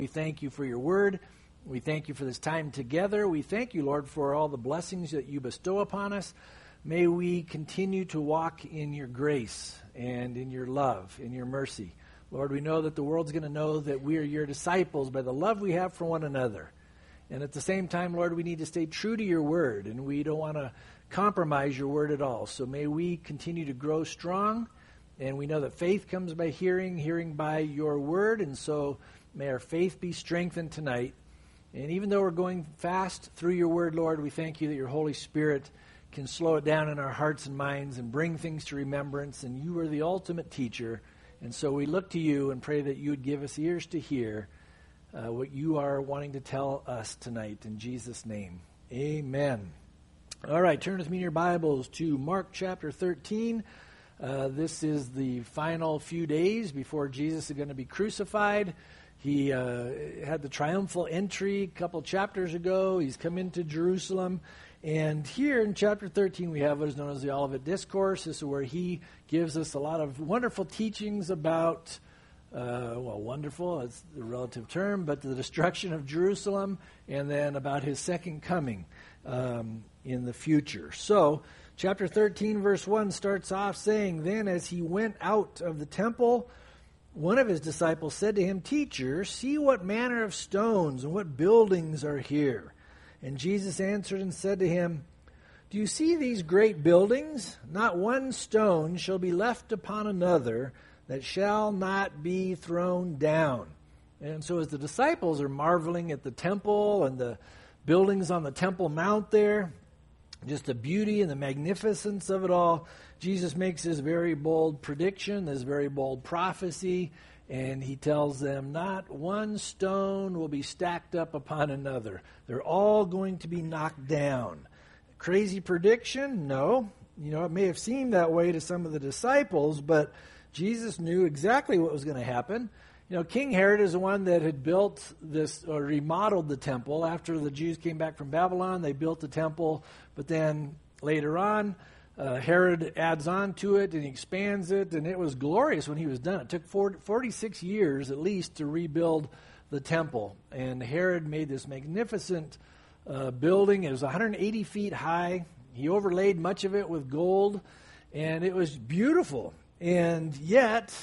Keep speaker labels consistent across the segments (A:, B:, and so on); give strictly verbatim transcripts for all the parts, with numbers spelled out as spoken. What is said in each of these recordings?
A: We thank you for your word. We thank you for this time together. We thank you, Lord, for all the blessings that you bestow upon us. May we continue to walk in your grace and in your love, in your mercy. Lord, we know that the world's going to know that we are your disciples by the love we have for one another. And at the same time, Lord, we need to stay true to your word, and we don't want to compromise your word at all. So may we continue to grow strong, and we know that faith comes by hearing, hearing by your word, and so may our faith be strengthened tonight. And even though we're going fast through your word, Lord, we thank you that your Holy Spirit can slow it down in our hearts and minds and bring things to remembrance, and you are the ultimate teacher. And so we look to you and pray that you would give us ears to hear uh, what you are wanting to tell us tonight. In Jesus' name, amen. All right, turn with me in your Bibles to Mark chapter thirteen. Uh, this is the final few days before Jesus is going to be crucified. He uh, had the triumphal entry a couple chapters ago. He's come into Jerusalem. And here in chapter thirteen, we have what is known as the Olivet Discourse. This is where he gives us a lot of wonderful teachings about, uh, well, wonderful, it's the relative term, but the destruction of Jerusalem, and then about his second coming um, in the future. So, chapter thirteen, verse one starts off saying, "Then as he went out of the temple, one of his disciples said to him, 'Teacher, see what manner of stones and what buildings are here.' And Jesus answered and said to him, 'Do you see these great buildings? Not one stone shall be left upon another that shall not be thrown down.'" And so as the disciples are marveling at the temple and the buildings on the Temple Mount there, just the beauty and the magnificence of it all, Jesus makes this very bold prediction, this very bold prophecy, and he tells them not one stone will be stacked up upon another. They're all going to be knocked down. Crazy prediction? No. You know, it may have seemed that way to some of the disciples, but Jesus knew exactly what was going to happen. You know, King Herod is the one that had built this, or remodeled the temple. After the Jews came back from Babylon, they built the temple, but then later on, Uh, Herod adds on to it and he expands it, and it was glorious when he was done. It took forty-six years at least to rebuild the temple, and Herod made this magnificent uh, building. It was one hundred eighty feet high. He overlaid much of it with gold, and it was beautiful. And yet,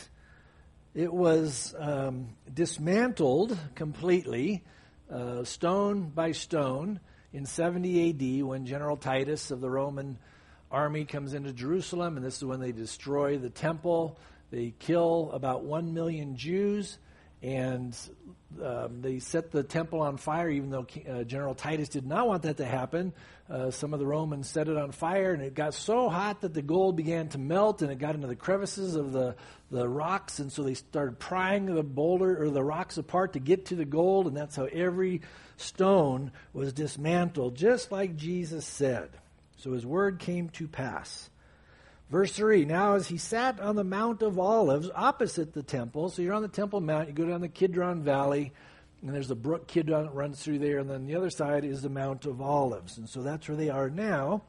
A: it was um, dismantled completely, uh, stone by stone, in seventy A D when General Titus of the Roman army comes into Jerusalem, and this is when they destroy the temple. They kill about one million Jews, and um, they set the temple on fire, even though uh, General Titus did not want that to happen. Uh, some of the Romans set it on fire, and it got so hot that the gold began to melt, and it got into the crevices of the, the rocks, and so they started prying the boulder or the rocks apart to get to the gold, and that's how every stone was dismantled, just like Jesus said. So his word came to pass. Verse three, "Now as he sat on the Mount of Olives opposite the temple," so you're on the Temple Mount, you go down the Kidron Valley, and there's a brook Kidron that runs through there, and then the other side is the Mount of Olives. And so that's where they are now,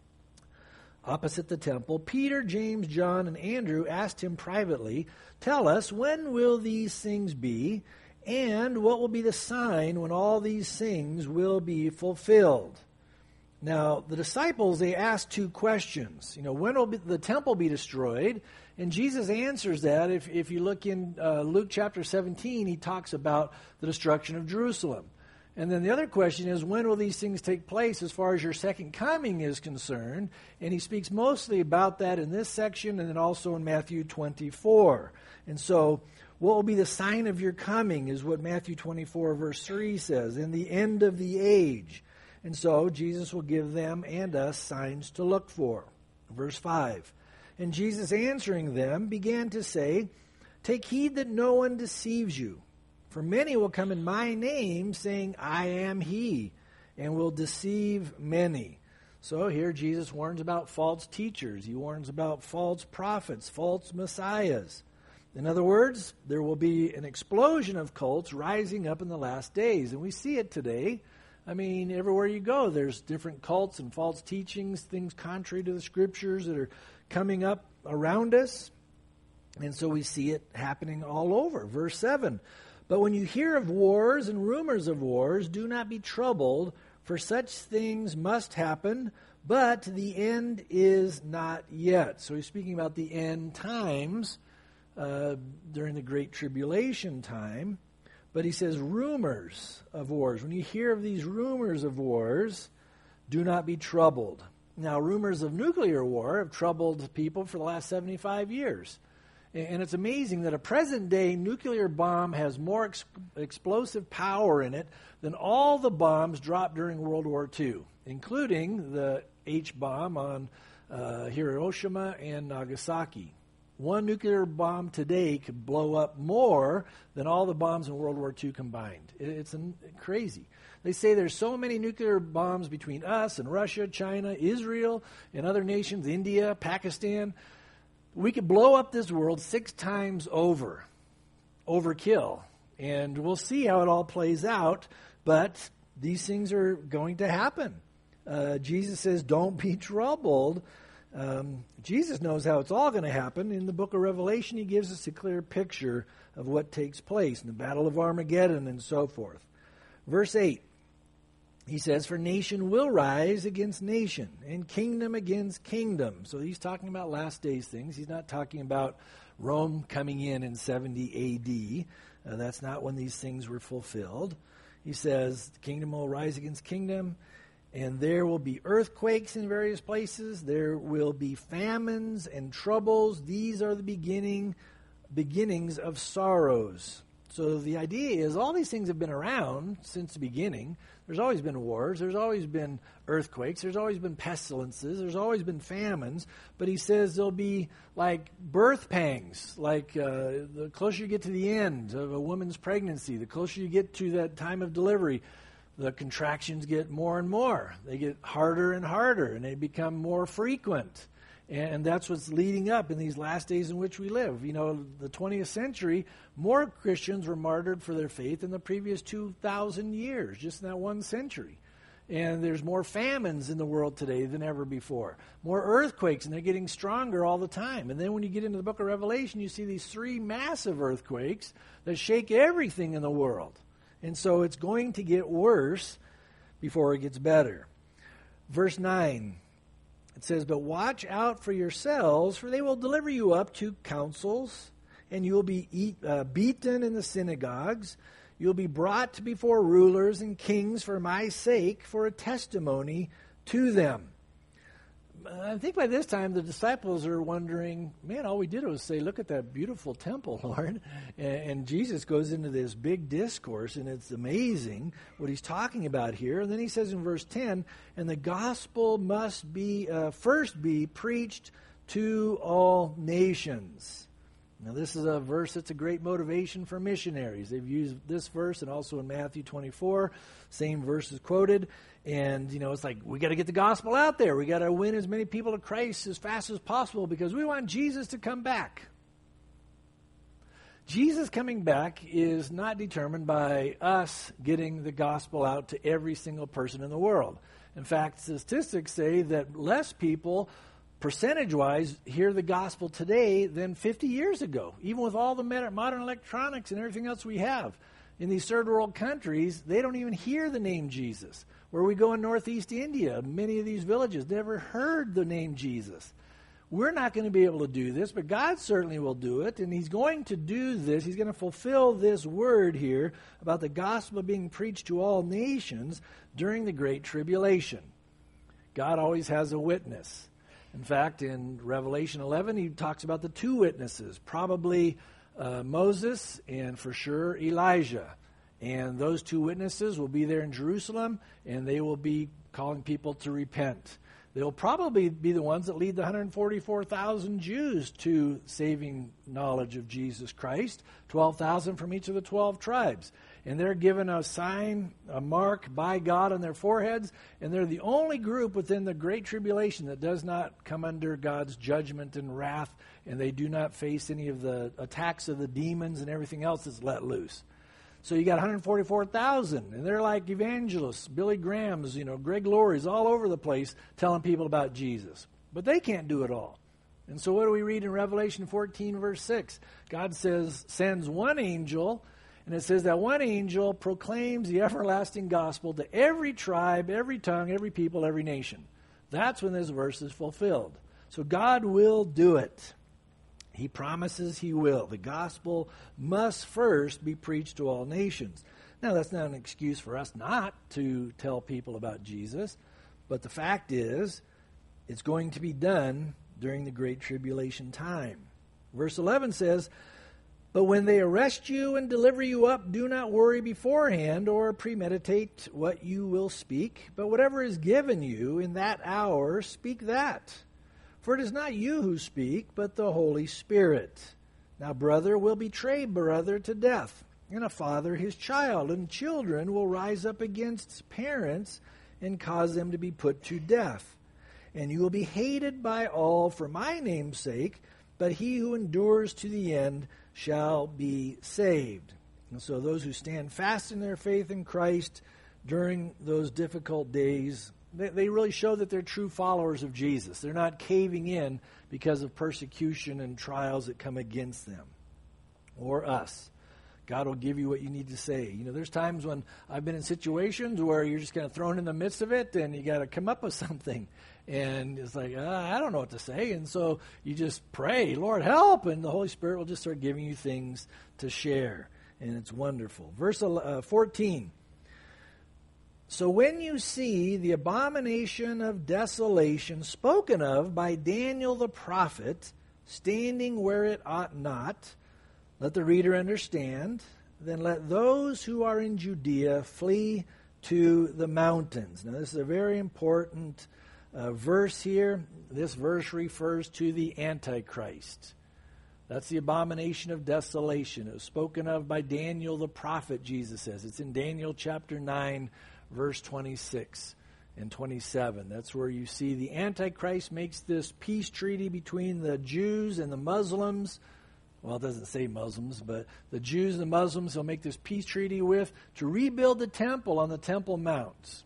A: opposite the temple. "Peter, James, John, and Andrew asked him privately, 'Tell us, when will these things be, and what will be the sign when all these things will be fulfilled?'" Now, the disciples, they asked two questions. You know, when will be, the temple be destroyed? And Jesus answers that. If, if you look in uh, Luke chapter seventeen, he talks about the destruction of Jerusalem. And then the other question is, when will these things take place as far as your second coming is concerned? And he speaks mostly about that in this section and then also in Matthew twenty-four. And so, what will be the sign of your coming is what Matthew twenty-four verse three says, "In the end of the age." And so Jesus will give them and us signs to look for. Verse five, "And Jesus answering them began to say, 'Take heed that no one deceives you. For many will come in my name, saying, I am he, and will deceive many.'" So here Jesus warns about false teachers. He warns about false prophets, false messiahs. In other words, there will be an explosion of cults rising up in the last days. And we see it today. I mean, everywhere you go, there's different cults and false teachings, things contrary to the scriptures that are coming up around us. And so we see it happening all over. Verse seven, But when you hear of wars and rumors of wars, do not be troubled, for such things must happen, but the end is not yet. So he's speaking about the end times uh, during the Great Tribulation time. But he says rumors of wars. When you hear of these rumors of wars, do not be troubled. Now, rumors of nuclear war have troubled people for the last seventy-five years. And it's amazing that a present-day nuclear bomb has more ex- explosive power in it than all the bombs dropped during World War Two, including the H-bomb on uh, Hiroshima and Nagasaki. One nuclear bomb today could blow up more than all the bombs in World War Two combined. It's an, crazy. They say there's so many nuclear bombs between us and Russia, China, Israel, and other nations, India, Pakistan. We could blow up this world six times over. Overkill. And we'll see how it all plays out, but these things are going to happen. Uh, Jesus says, don't be troubled. Um, Jesus knows how it's all going to happen. In the book of Revelation, he gives us a clear picture of what takes place in the Battle of Armageddon and so forth. Verse eight, he says, for nation will rise against nation, and kingdom against kingdom. So he's talking about last days things. He's not talking about Rome coming in in seventy A D. Uh, that's not when these things were fulfilled. He says, the kingdom will rise against kingdom, and there will be earthquakes in various places. There will be famines and troubles. These are the beginning beginnings of sorrows. So the idea is all these things have been around since the beginning. There's always been wars. There's always been earthquakes. There's always been pestilences. There's always been famines. But he says there'll be like birth pangs. Like uh, the closer you get to the end of a woman's pregnancy, the closer you get to that time of delivery, the contractions get more and more. They get harder and harder, and they become more frequent. And that's what's leading up in these last days in which we live. You know, the twentieth century, more Christians were martyred for their faith in the previous two thousand years, just in that one century. And there's more famines in the world today than ever before. More earthquakes, and they're getting stronger all the time. And then when you get into the book of Revelation, you see these three massive earthquakes that shake everything in the world. And so it's going to get worse before it gets better. Verse nine. It says, but watch out for yourselves, for they will deliver you up to councils, and you will be eat, uh, beaten in the synagogues. You will be brought before rulers and kings for my sake, for a testimony to them. I think by this time the disciples are wondering, man, all we did was say, look at that beautiful temple, Lord. And, and Jesus goes into this big discourse, and it's amazing what he's talking about here. And then he says in verse ten, and the gospel must be uh, first be preached to all nations. Now, this is a verse that's a great motivation for missionaries. They've used this verse and also in Matthew twenty-four. Same verse is quoted. And, you know, it's like, we got to get the gospel out there. We got to win as many people to Christ as fast as possible because we want Jesus to come back. Jesus coming back is not determined by us getting the gospel out to every single person in the world. In fact, statistics say that less people, percentage-wise, hear the gospel today than fifty years ago, even with all the modern electronics and everything else we have. In these third world countries, they don't even hear the name Jesus. Where we go in northeast India, many of these villages never heard the name Jesus. We're not going to be able to do this, but God certainly will do it, and he's going to do this. He's going to fulfill this word here about the gospel being preached to all nations during the Great Tribulation. God always has a witness. In fact, in Revelation eleven, he talks about the two witnesses, probably uh, Moses and for sure Elijah. And those two witnesses will be there in Jerusalem, and they will be calling people to repent. They'll probably be the ones that lead the one hundred forty-four thousand Jews to saving knowledge of Jesus Christ, twelve thousand from each of the twelve tribes. And they're given a sign, a mark by God on their foreheads, and they're the only group within the Great Tribulation that does not come under God's judgment and wrath, and they do not face any of the attacks of the demons and everything else that's let loose. So you got one hundred forty-four thousand, and they're like evangelists, Billy Grahams, you know, Greg Laurie's all over the place telling people about Jesus. But they can't do it all. And so what do we read in Revelation fourteen, verse six? God says, sends one angel, And it says that one angel proclaims the everlasting gospel to every tribe, every tongue, every people, every nation. That's when this verse is fulfilled. So God will do it. He promises he will. The gospel must first be preached to all nations. Now, that's not an excuse for us not to tell people about Jesus, but the fact is, it's going to be done during the Great Tribulation time. Verse eleven says, "But when they arrest you and deliver you up, do not worry beforehand or premeditate what you will speak, but whatever is given you in that hour, speak that. For it is not you who speak, but the Holy Spirit. Now brother will betray brother to death, and a father his child, and children will rise up against parents and cause them to be put to death. And you will be hated by all for my name's sake, but he who endures to the end shall be saved." And so those who stand fast in their faith in Christ during those difficult days, they, they really show that they're true followers of Jesus. They're not caving in because of persecution and trials that come against them or us. God will give you what you need to say. You know, there's times when I've been in situations where you're just kind of thrown in the midst of it and you got to come up with something. And it's like, uh, I don't know what to say. And so you just pray, Lord, help. And the Holy Spirit will just start giving you things to share. And it's wonderful. Verse fourteen. "So when you see the abomination of desolation spoken of by Daniel the prophet standing where it ought not, let the reader understand, then let those who are in Judea flee to the mountains." Now this is a very important uh, verse here. This verse refers to the Antichrist. That's the abomination of desolation. It was spoken of by Daniel the prophet, Jesus says. It's in Daniel chapter nine, verse twenty-six and twenty-seven. That's where you see the Antichrist makes this peace treaty between the Jews and the Muslims. Well, it doesn't say Muslims, but the Jews and the Muslims he'll make this peace treaty with to rebuild the temple on the Temple Mount.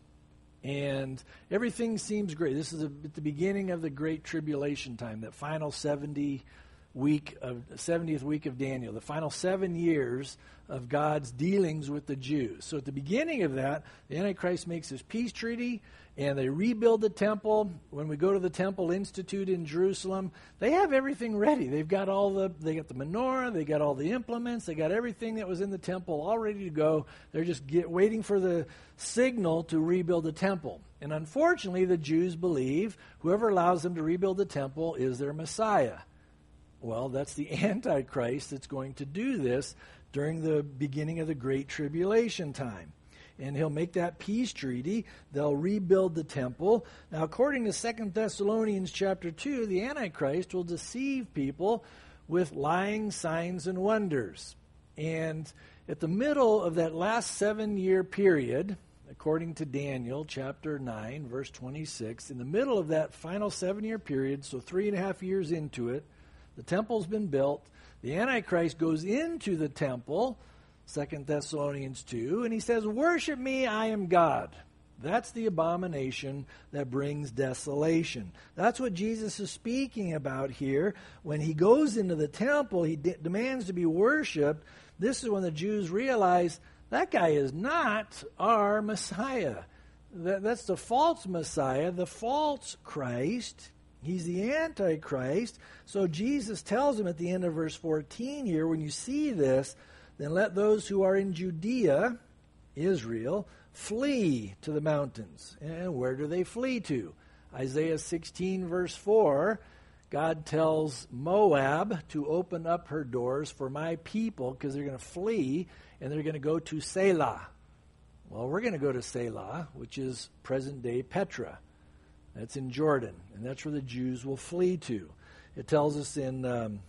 A: And everything seems great. This is a, at the beginning of the Great Tribulation time, that final seventy week of seventieth week of Daniel, the final seven years of God's dealings with the Jews. So at the beginning of that, the Antichrist makes this peace treaty, and they rebuild the temple. When we go to the Temple Institute in Jerusalem, they have everything ready. They've got all the, they got the menorah, they got all the implements, they got everything that was in the temple all ready to go. They're just get, waiting for the signal to rebuild the temple. And unfortunately, the Jews believe whoever allows them to rebuild the temple is their Messiah. Well, that's the Antichrist that's going to do this during the beginning of the Great Tribulation time. And he'll make that peace treaty. They'll rebuild the temple. Now, according to Second Thessalonians chapter two, the Antichrist will deceive people with lying signs and wonders. And at the middle of that last seven-year period, according to Daniel chapter nine, verse twenty-six, in the middle of that final seven-year period, so three and a half years into it, the temple's been built. The Antichrist goes into the temple, Second Thessalonians two, and he says, "Worship me, I am God." That's the abomination that brings desolation. That's what Jesus is speaking about here. When he goes into the temple, he de- demands to be worshipped. This is when the Jews realize that guy is not our Messiah. That, that's the false Messiah, the false Christ. He's the Antichrist. So Jesus tells them at the end of verse fourteen here, when you see this, then let those who are in Judea, Israel, flee to the mountains. And where do they flee to? Isaiah sixteen, verse four, God tells Moab to open up her doors for my people because they're going to flee and they're going to go to Selah. Well, we're going to go to Selah, which is present-day Petra. That's in Jordan, and that's where the Jews will flee to. It tells us in um,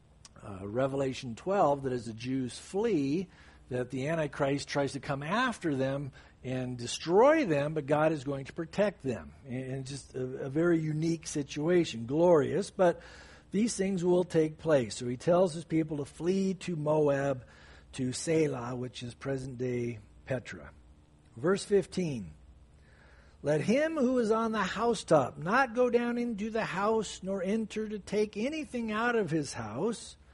A: uh, Revelation twelve that as the Jews flee, that the Antichrist tries to come after them and destroy them, but God is going to protect them. And just a, a very unique situation, glorious, but these things will take place. So he tells his people to flee to Moab, to Selah, which is present-day Petra. Verse fifteen. Let him who is on the housetop not go down into the house, nor enter to take anything out of his house.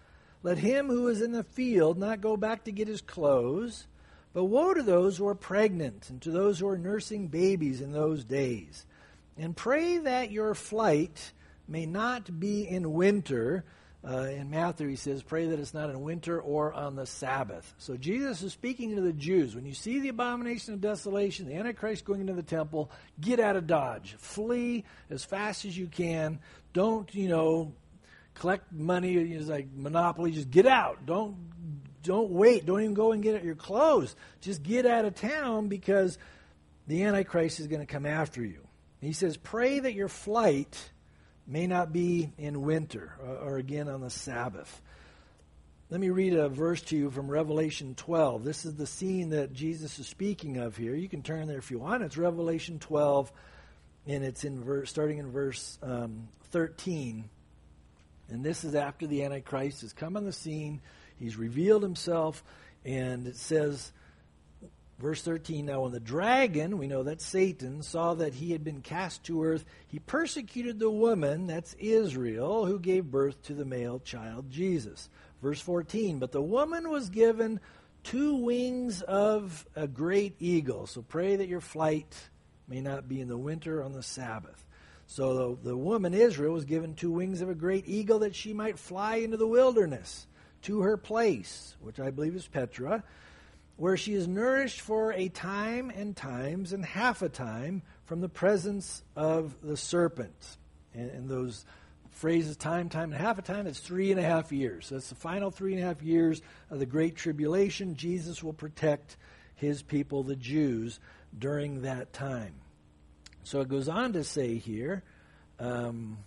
A: Let him who is in the field not go back to get his clothes. But woe to those who are pregnant and to those who are nursing babies in those days. And pray that your flight may not be in winter. Uh, in Matthew, he says, pray that it's not in winter or on the Sabbath. So Jesus is speaking to the Jews. When you see the abomination of desolation, the Antichrist going into the temple, get out of Dodge. Flee as fast as you can. Don't, you know, collect money. It's like Monopoly. Just get out. Don't don't wait. Don't even go and get your clothes. Just get out of town because the Antichrist is going to come after you. He says, pray that your flight may not be in winter or, or again on the Sabbath. Let me read a verse to you from Revelation twelve. This is the scene that Jesus is speaking of here. You can turn there if you want. It's Revelation twelve, and it's in verse, starting in verse um, thirteen. And this is after the Antichrist has come on the scene. He's revealed himself, and it says, verse thirteen, now when the dragon, we know that's Satan, saw that he had been cast to earth, he persecuted the woman, that's Israel, who gave birth to the male child Jesus. Verse fourteen, but the woman was given two wings of a great eagle. So pray that your flight may not be in the winter on the Sabbath. So the, the woman Israel was given two wings of a great eagle that she might fly into the wilderness to her place, which I believe is Petra, where she is nourished for a time and times and half a time from the presence of the serpent. And, and those phrases, time, time, and half a time, it's three and a half years. So that's the final three and a half years of the Great Tribulation. Jesus will protect his people, the Jews, during that time. So it goes on to say here, um,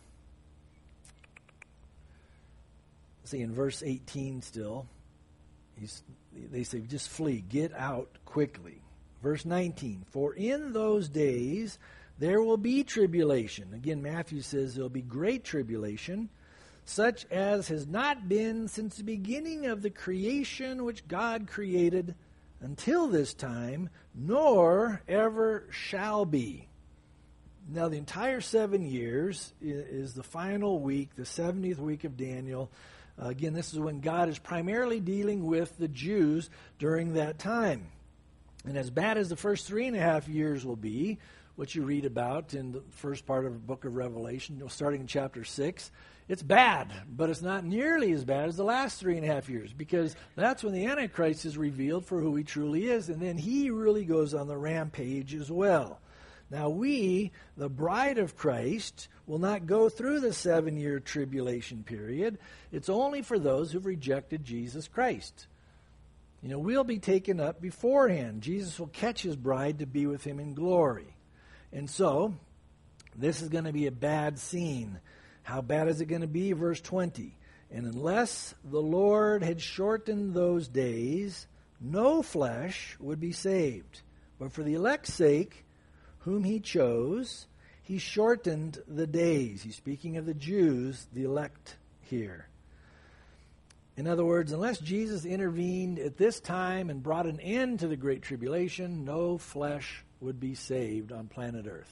A: see in verse eighteen still, he's, they say, just flee, get out quickly. Verse nineteen, for in those days there will be tribulation. Again, Matthew says there will be great tribulation, such as has not been since the beginning of the creation which God created until this time, nor ever shall be. Now, the entire seven years is the final week, the seventieth week of Daniel. Uh, again, this is when God is primarily dealing with the Jews during that time. And as bad as the first three and a half years will be, which you read about in the first part of the book of Revelation, you know, starting in chapter six, it's bad, but it's not nearly as bad as the last three and a half years, because that's when the Antichrist is revealed for who he truly is, and then he really goes on the rampage as well. Now we, the bride of Christ, will not go through the seven-year tribulation period. It's only for those who've rejected Jesus Christ. You know, we'll be taken up beforehand. Jesus will catch his bride to be with him in glory. And so, this is going to be a bad scene. How bad is it going to be? Verse twenty. And unless the Lord had shortened those days, no flesh would be saved. But for the elect's sake, whom he chose, he shortened the days. He's speaking of the Jews, the elect here. In other words, unless Jesus intervened at this time and brought an end to the Great Tribulation, no flesh would be saved on planet Earth.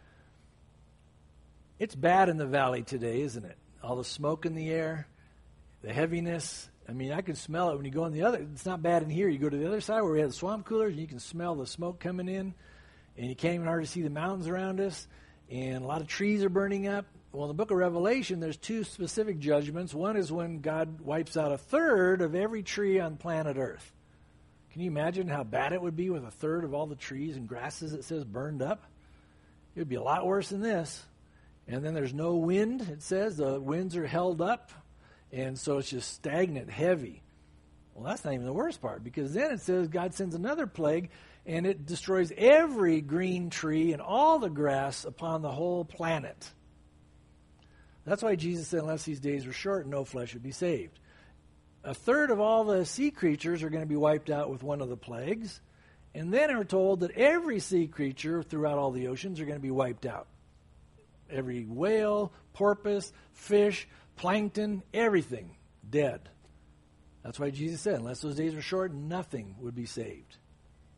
A: It's bad in the valley today, isn't it? All the smoke in the air, the heaviness. I mean, I can smell it when you go on the other. It's not bad in here. You go to the other side where we have the swamp coolers, and you can smell the smoke coming in, and you can't even hardly see the mountains around us, and a lot of trees are burning up. Well, in the book of Revelation, there's two specific judgments. One is when God wipes out a third of every tree on planet Earth. Can you imagine how bad it would be with a third of all the trees and grasses, it says, burned up? It would be a lot worse than this. And then there's no wind, it says. The winds are held up, and so it's just stagnant, heavy. Well, that's not even the worst part, because then it says God sends another plague, and it destroys every green tree and all the grass upon the whole planet. That's why Jesus said, unless these days were short, no flesh would be saved. A third of all the sea creatures are going to be wiped out with one of the plagues. And then we're told that every sea creature throughout all the oceans are going to be wiped out. Every whale, porpoise, fish, plankton, everything dead. That's why Jesus said, unless those days were short, nothing would be saved.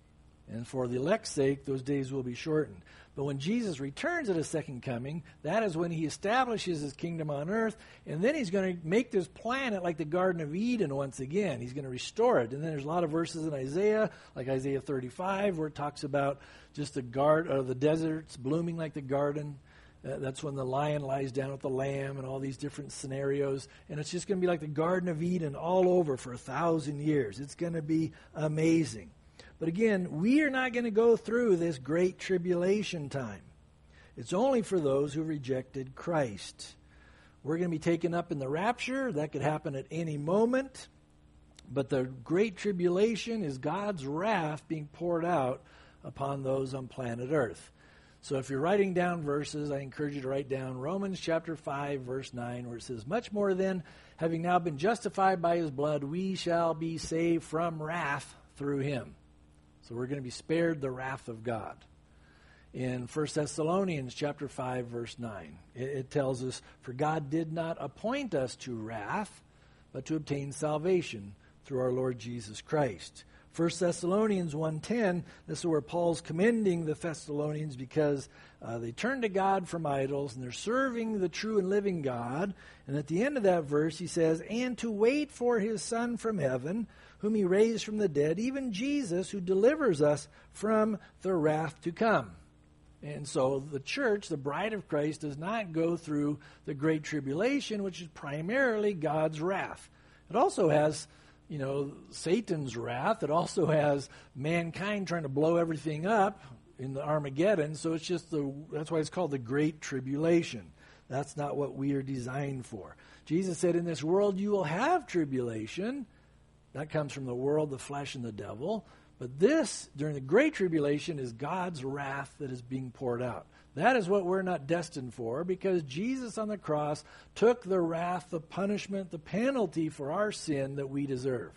A: And for the elect's sake, those days will be shortened. But when Jesus returns at his second coming, that is when he establishes his kingdom on earth, and then he's going to make this planet like the Garden of Eden once again. He's going to restore it. And then there's a lot of verses in Isaiah, like Isaiah thirty-five, where it talks about just the guard, or the deserts blooming like the garden. Uh, that's when the lion lies down with the lamb and all these different scenarios. And it's just going to be like the Garden of Eden all over for a thousand years. It's going to be amazing. But again, we are not going to go through this great tribulation time. It's only for those who rejected Christ. We're going to be taken up in the rapture. That could happen at any moment. But the great tribulation is God's wrath being poured out upon those on planet Earth. So if you're writing down verses, I encourage you to write down Romans chapter five, verse nine, where it says, "Much more then, having now been justified by his blood, we shall be saved from wrath through him." So we're going to be spared the wrath of God. In First Thessalonians chapter five, verse nine, it, it tells us, "For God did not appoint us to wrath, but to obtain salvation through our Lord Jesus Christ." First Thessalonians one ten, this is where Paul's commending the Thessalonians because uh, they turned to God from idols and they're serving the true and living God. And at the end of that verse he says, "And to wait for his Son from heaven, whom he raised from the dead, even Jesus, who delivers us from the wrath to come." And so the church, the bride of Christ, does not go through the great tribulation, which is primarily God's wrath. It also has, you know, Satan's wrath. It also has mankind trying to blow everything up in the Armageddon. So it's just the, that's why it's called the Great Tribulation. That's not what we are designed for. Jesus said, "In this world you will have tribulation." That comes from the world, the flesh, and the devil. But this, during the Great Tribulation, is God's wrath that is being poured out. That is what we're not destined for, because Jesus on the cross took the wrath, the punishment, the penalty for our sin that we deserve.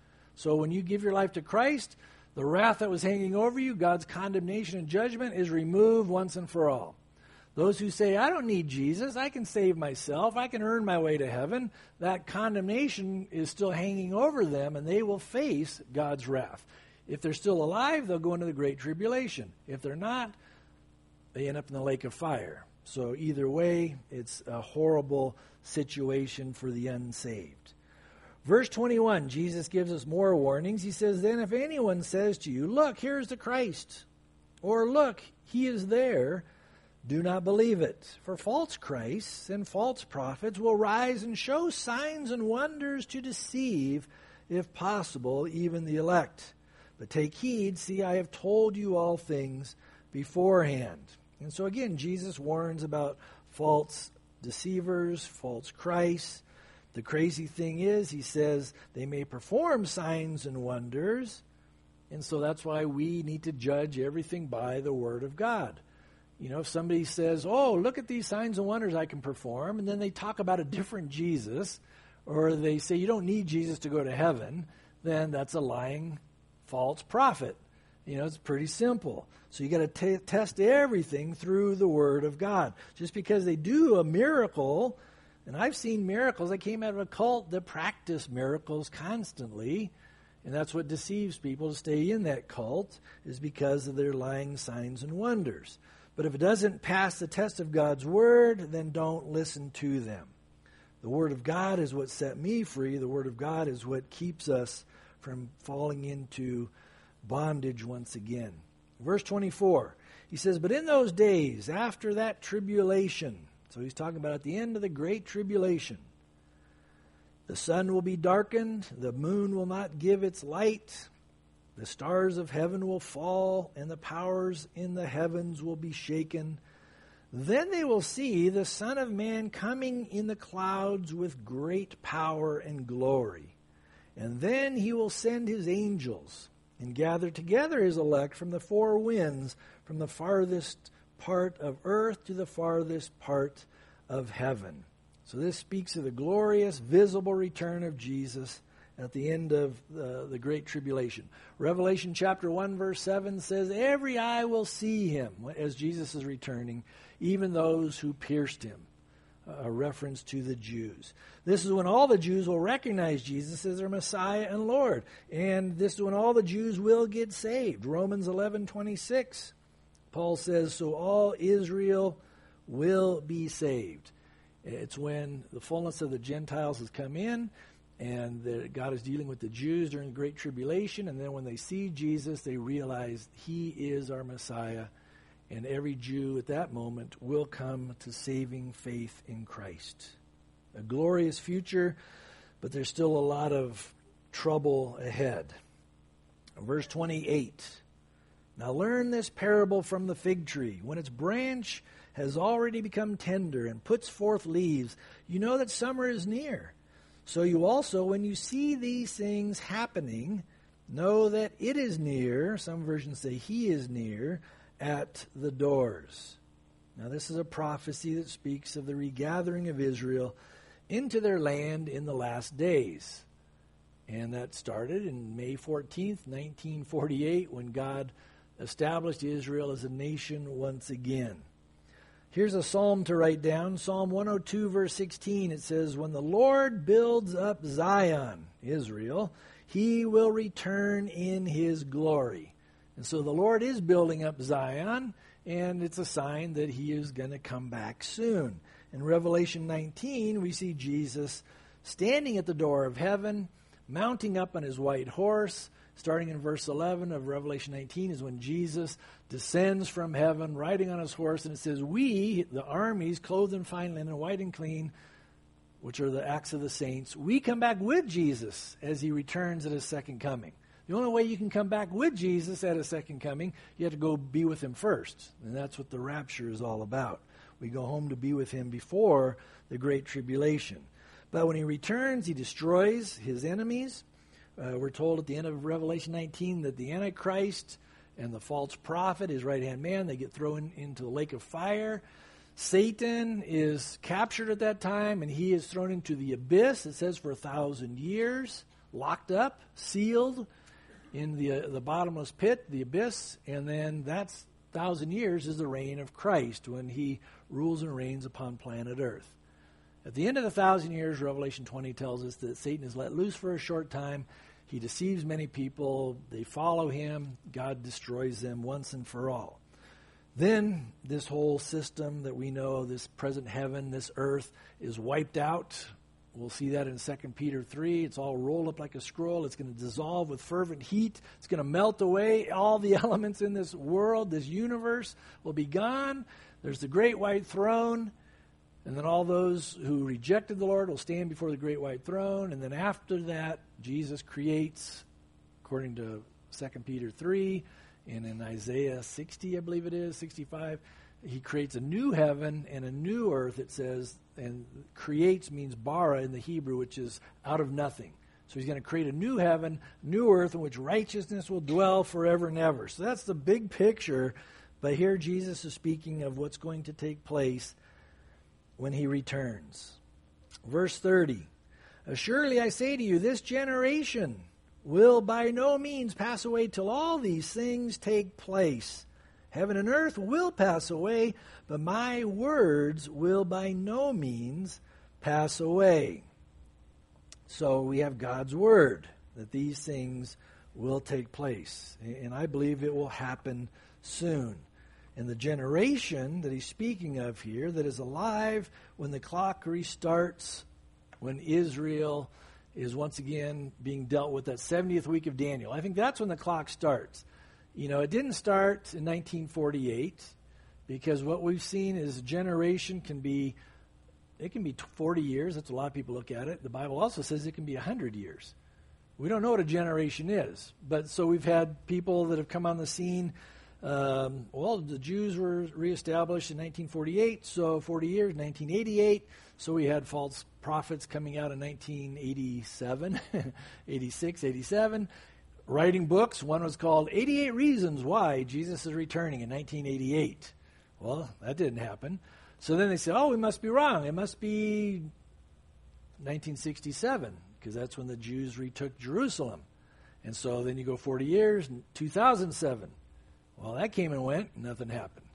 A: So when you give your life to Christ, the wrath that was hanging over you, God's condemnation and judgment, is removed once and for all. Those who say, "I don't need Jesus, I can save myself, I can earn my way to heaven," that condemnation is still hanging over them, and they will face God's wrath. If they're still alive, they'll go into the Great Tribulation. If they're not, they end up in the lake of fire. So either way, it's a horrible situation for the unsaved. Verse twenty-one, Jesus gives us more warnings. He says, "Then if anyone says to you, 'Look, here's the Christ,' or 'Look, he is there,' do not believe it. For false Christs and false prophets will rise and show signs and wonders to deceive, if possible, even the elect. But take heed, see, I have told you all things beforehand." And so again, Jesus warns about false deceivers, false Christs. The crazy thing is, he says they may perform signs and wonders. And so that's why we need to judge everything by the Word of God. You know, if somebody says, "Oh, look at these signs and wonders I can perform," and then they talk about a different Jesus, or they say you don't need Jesus to go to heaven, then that's a lying false prophet. You know, it's pretty simple. So you got to test everything through the Word of God. Just because they do a miracle, and I've seen miracles, I came out of a cult that practiced miracles constantly, and that's what deceives people to stay in that cult, is because of their lying signs and wonders. But if it doesn't pass the test of God's Word, then don't listen to them. The Word of God is what set me free. The Word of God is what keeps us from falling into bondage once again. Verse twenty-four, he says, "But in those days, after that tribulation," so he's talking about at the end of the great tribulation, "the sun will be darkened, the moon will not give its light, the stars of heaven will fall, and the powers in the heavens will be shaken. Then they will see the Son of Man coming in the clouds with great power and glory. And then he will send his angels and gather together his elect from the four winds, from the farthest part of earth to the farthest part of heaven." So this speaks of the glorious, visible return of Jesus at the end of the, the Great Tribulation. Revelation chapter one, verse seven says, "Every eye will see him," as Jesus is returning, "even those who pierced him." a reference to the Jews. This is when all the Jews will recognize Jesus as their Messiah and Lord. And this is when all the Jews will get saved. Romans eleven twenty-six, Paul says, so all Israel will be saved. It's when the fullness of the Gentiles has come in, and the, God is dealing with the Jews during the Great Tribulation, and then when they see Jesus, they realize he is our Messiah, and every Jew at that moment will come to saving faith in Christ. A glorious future, but there's still a lot of trouble ahead. Verse twenty-eight, now learn this parable from the fig tree. When its branch has already become tender and puts forth leaves, you know that summer is near. So you also, when you see these things happening, know that it is near. Some versions say he is near at the doors. Now this is a prophecy that speaks of the regathering of Israel into their land in the last days. And that started in May fourteenth, nineteen forty-eight, when God established Israel as a nation once again. Here's a psalm to write down. Psalm one oh two, verse sixteen. It says, when the Lord builds up Zion, Israel, he will return in his glory. And so the Lord is building up Zion, and it's a sign that he is going to come back soon. In Revelation nineteen, we see Jesus standing at the door of heaven, mounting up on his white horse. Starting in verse eleven of Revelation nineteen is when Jesus descends from heaven, riding on his horse, and it says, we, the armies, clothed in fine linen, white and clean, which are the acts of the saints, we come back with Jesus as he returns at his second coming. The only way you can come back with Jesus at his second coming, you have to go be with him first. And that's what the rapture is all about. We go home to be with him before the Great Tribulation. But when he returns, he destroys his enemies. Uh, we're told at the end of Revelation nineteen that the Antichrist and the false prophet, his right-hand man, they get thrown into the lake of fire. Satan is captured at that time, and he is thrown into the abyss, it says, for a thousand years, locked up, sealed in the uh, the bottomless pit, the abyss, and then that's thousand years is the reign of Christ when he rules and reigns upon planet Earth. At the end of the thousand years, Revelation twenty tells us that Satan is let loose for a short time. He deceives many people. They follow him. God destroys them once and for all. Then this whole system that we know, this present heaven, this earth, is wiped out. We'll see that in Second Peter three. It's all rolled up like a scroll. It's going to dissolve with fervent heat. It's going to melt away. All the elements in this world, this universe, will be gone. There's the great white throne. And then all those who rejected the Lord will stand before the great white throne. And then after that, Jesus creates, according to Second Peter three, and in Isaiah sixty, I believe it is, sixty-five, he creates a new heaven and a new earth, it says, and creates means bara in the Hebrew, which is out of nothing. So he's going to create a new heaven, new earth, in which righteousness will dwell forever and ever. So that's the big picture. But here Jesus is speaking of what's going to take place when he returns. Verse thirty, surely I say to you, this generation will by no means pass away till all these things take place. Heaven and earth will pass away, but my words will by no means pass away. So we have God's word that these things will take place. And I believe it will happen soon. And the generation that he's speaking of here that is alive when the clock restarts, when Israel is once again being dealt with, that seventieth week of Daniel. I think that's when the clock starts. You know, it didn't start in nineteen forty-eight, because what we've seen is a generation can be, it can be forty years. That's a lot of people look at it. The Bible also says it can be one hundred years. We don't know what a generation is. But so we've had people that have come on the scene. Um, well, the Jews were reestablished in nineteen forty-eight, so forty years, nineteen eighty-eight. So we had false prophets coming out in nineteen eighty-seven, eighty-six, eighty-seven, writing books. One was called eighty-eight Reasons Why Jesus is Returning in nineteen eighty-eight. Well, that didn't happen. So then they said, oh, we must be wrong. It must be nineteen sixty-seven, because that's when the Jews retook Jerusalem. And so then you go forty years, two thousand seven. Well, that came and went, nothing happened.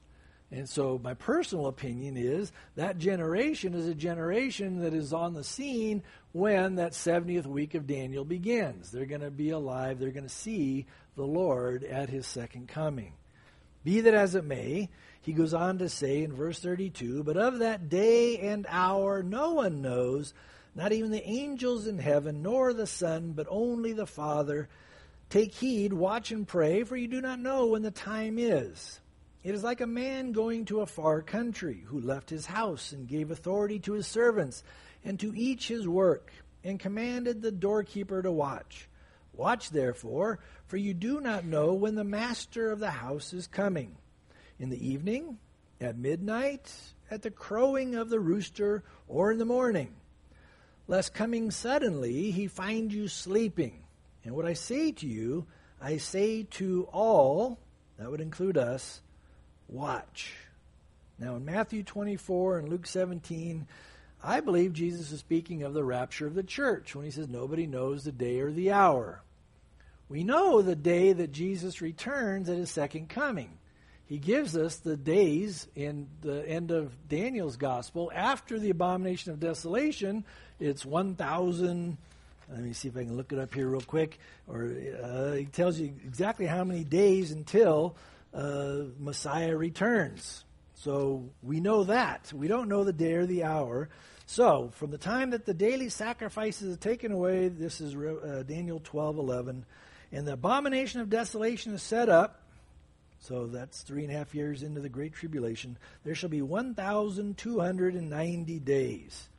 A: And so my personal opinion is that generation is a generation that is on the scene when that seventieth week of Daniel begins. They're going to be alive. They're going to see the Lord at his second coming. Be that as it may, he goes on to say in verse thirty-two, but of that day and hour no one knows, not even the angels in heaven, nor the Son, but only the Father. Take heed, watch and pray, for you do not know when the time is. It is like a man going to a far country, who left his house and gave authority to his servants, and to each his work, and commanded the doorkeeper to watch. Watch therefore, for you do not know when the master of the house is coming. In the evening, at midnight, at the crowing of the rooster, or in the morning, lest coming suddenly he find you sleeping. And what I say to you, I say to all, that would include us, watch. Now in Matthew twenty-four and Luke seventeen, I believe Jesus is speaking of the rapture of the church when he says nobody knows the day or the hour. We know the day that Jesus returns at his second coming. He gives us the days in the end of Daniel's gospel after the abomination of desolation. It's one thousand. Let me see if I can look it up here real quick. Or uh, he tells you exactly how many days until uh, Messiah returns. So we know that. We don't know the day or the hour. So from the time that the daily sacrifices are taken away, this is uh, Daniel twelve eleven, and the abomination of desolation is set up. So that's three and a half years into the Great Tribulation. There shall be one thousand two hundred ninety days.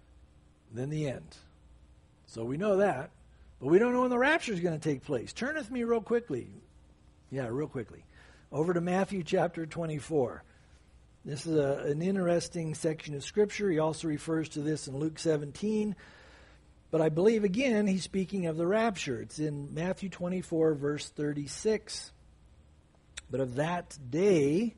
A: Then the end. So we know that. But we don't know when the rapture is going to take place. Turn with me real quickly. Yeah, real quickly. Over to Matthew chapter twenty-four. This is a, an interesting section of Scripture. He also refers to this in Luke seventeen. But I believe, again, he's speaking of the rapture. It's in Matthew twenty-four, verse thirty-six. But of that day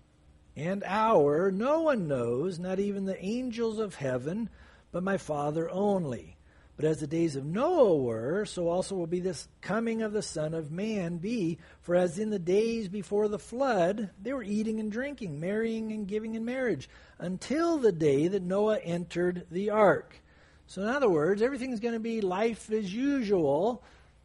A: and hour no one knows, not even the angels of heaven, but my Father only. But as the days of Noah were, so also will be this coming of the Son of Man be. For as in the days before the flood, they were eating and drinking, marrying and giving in marriage, until the day that Noah entered the ark. So in other words, everything's going to be life as usual,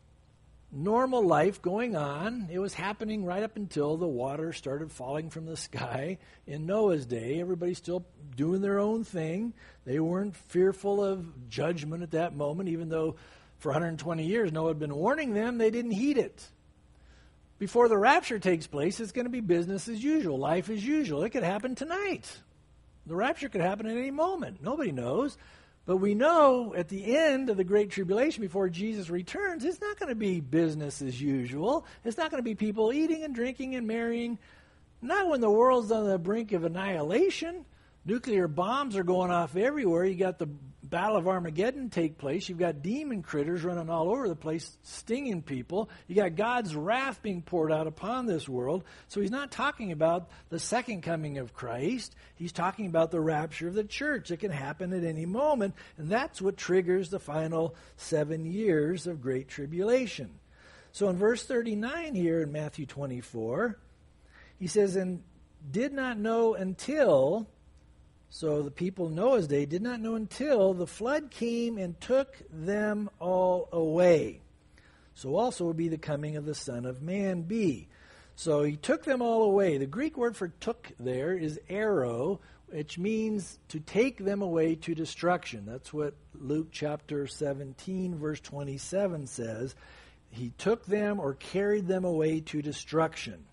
A: normal life going on. It was happening right up until the water started falling from the sky in Noah's day. Everybody's still doing their own thing. They weren't fearful of judgment at that moment, even though for one hundred twenty years Noah had been warning them. They didn't heed it. Before the rapture takes place, it's going to be business as usual, life as usual. It could happen tonight. The rapture could happen at any moment. Nobody knows. But we know at the end of the Great Tribulation, before Jesus returns, it's not going to be business as usual. It's not going to be people eating and drinking and marrying. Not when the world's on the brink of annihilation. Nuclear bombs are going off everywhere. You got the Battle of Armageddon take place. You've got demon critters running all over the place, stinging people. You got God's wrath being poured out upon this world. So he's not talking about the second coming of Christ. He's talking about the rapture of the church. It can happen at any moment, and that's what triggers the final seven years of Great Tribulation. So in verse thirty-nine here in Matthew twenty-four, he says, and did not know until... So the people in Noah's day did not know until the flood came and took them all away. So also would be the coming of the Son of Man be. So he took them all away. The Greek word for took there is airo, which means to take them away to destruction. That's what Luke chapter seventeen, verse twenty-seven says. He took them or carried them away to destruction.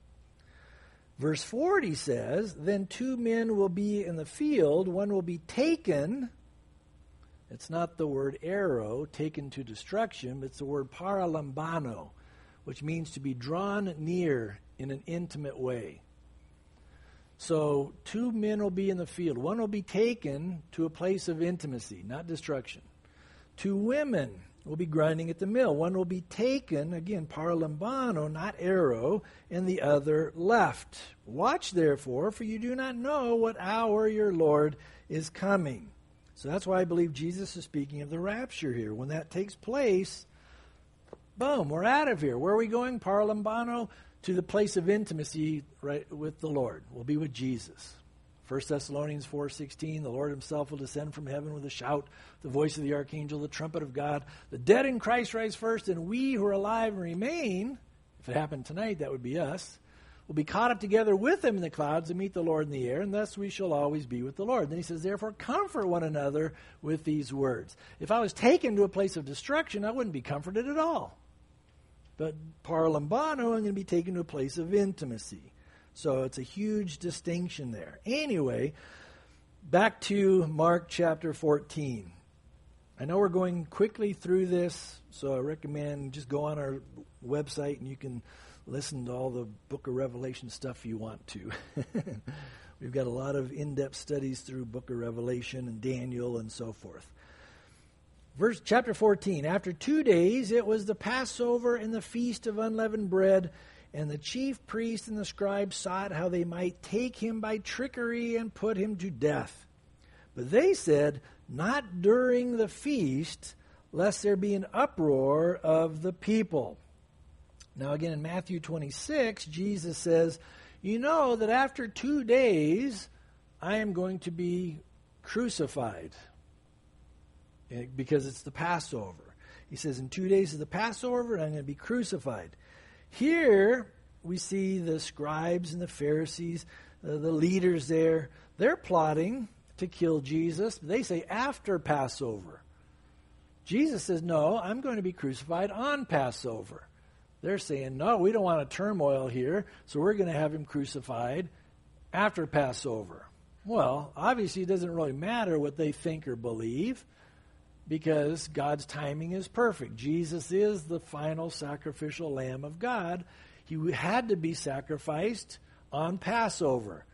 A: Verse forty says, then two men will be in the field, one will be taken. It's not the word arrow, taken to destruction, it's the word paralambano, which means to be drawn near in an intimate way. So two men will be in the field. One will be taken to a place of intimacy, not destruction. Two women will be grinding at the mill. One will be taken, again, paralambano, not arrow, and the other left. Watch, therefore, for you do not know what hour your Lord is coming. So that's why I believe Jesus is speaking of the rapture here. When that takes place, boom, we're out of here. Where are we going? Paralambano to the place of intimacy right with the Lord. We'll be with Jesus. First Thessalonians four sixteen, the Lord himself will descend from heaven with a shout, the voice of the archangel, the trumpet of God. The dead in Christ rise first, and we who are alive and remain, if it happened tonight, that would be us, will be caught up together with him in the clouds and meet the Lord in the air, and thus we shall always be with the Lord. Then he says, therefore, comfort one another with these words. If I was taken to a place of destruction, I wouldn't be comforted at all. But paralambano, I'm going to be taken to a place of intimacy. So it's a huge distinction there. Anyway, back to Mark chapter fourteen. I know we're going quickly through this, so I recommend just go on our website and you can listen to all the Book of Revelation stuff you want to. We've got a lot of in-depth studies through Book of Revelation and Daniel and so forth. Verse chapter fourteen, after two days it was the Passover and the feast of unleavened bread, and the chief priests and the scribes sought how they might take him by trickery and put him to death. But they said, not during the feast, lest there be an uproar of the people. Now again, in Matthew twenty-six, Jesus says, you know that after two days, I am going to be crucified. Because it's the Passover. He says, in two days is the Passover, and I'm going to be crucified. Here, we see the scribes and the Pharisees, uh, the leaders there, they're plotting to kill Jesus. They say after Passover. Jesus says, no, I'm going to be crucified on Passover. They're saying, no, we don't want a turmoil here, so we're going to have him crucified after Passover. Well, obviously it doesn't really matter what they think or believe, because God's timing is perfect. Jesus is the final sacrificial Lamb of God. He had to be sacrificed on Passover.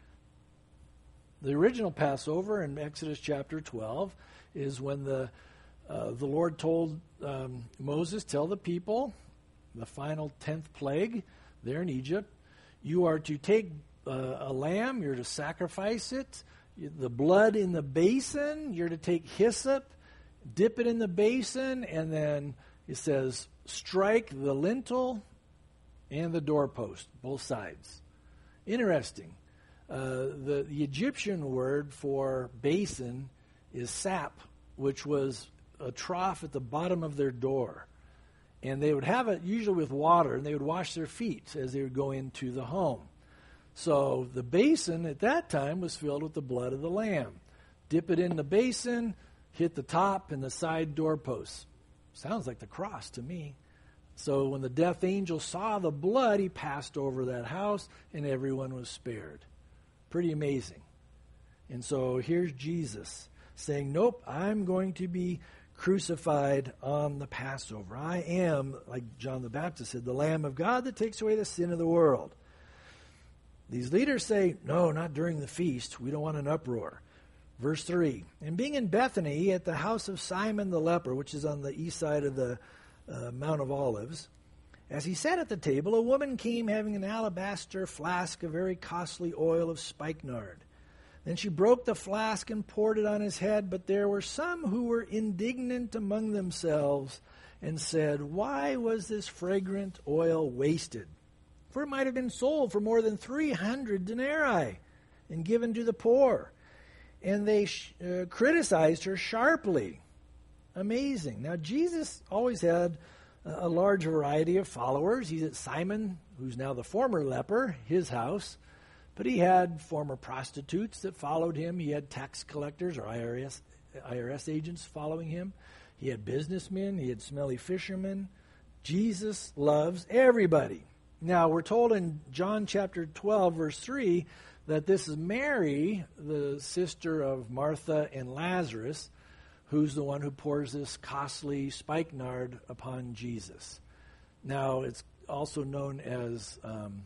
A: The original Passover in Exodus chapter twelve is when the uh, the Lord told um, Moses, tell the people, the final tenth plague there in Egypt, you are to take uh, a lamb, you're to sacrifice it, the blood in the basin, you're to take hyssop, dip it in the basin, and then it says, strike the lintel and the doorpost, both sides. Interesting. Uh, the, the Egyptian word for basin is sap, which was a trough at the bottom of their door. And they would have it usually with water, and they would wash their feet as they would go into the home. So the basin at that time was filled with the blood of the lamb. Dip it in the basin, hit the top and the side doorposts. Sounds like the cross to me. So when the death angel saw the blood, he passed over that house and everyone was spared. Pretty amazing. And so here's Jesus saying, nope, I'm going to be crucified on the Passover. I am, like John the Baptist said, the Lamb of God that takes away the sin of the world. These leaders say, no, not during the feast. We don't want an uproar. Verse three, and being in Bethany at the house of Simon the leper, which is on the east side of the uh, Mount of Olives, as he sat at the table, a woman came having an alabaster flask of very costly oil of spikenard. Then she broke the flask and poured it on his head, but there were some who were indignant among themselves and said, why was this fragrant oil wasted? For it might have been sold for more than three hundred denarii and given to the poor. And they sh- uh, criticized her sharply. Amazing. Now, Jesus always had a, a large variety of followers. He's at Simon, who's now the former leper, his house. But he had former prostitutes that followed him. He had tax collectors or I R S, I R S agents following him. He had businessmen. He had smelly fishermen. Jesus loves everybody. Now, we're told in John chapter twelve, verse three, that this is Mary, the sister of Martha and Lazarus, who's the one who pours this costly spikenard upon Jesus. Now, it's also known as um,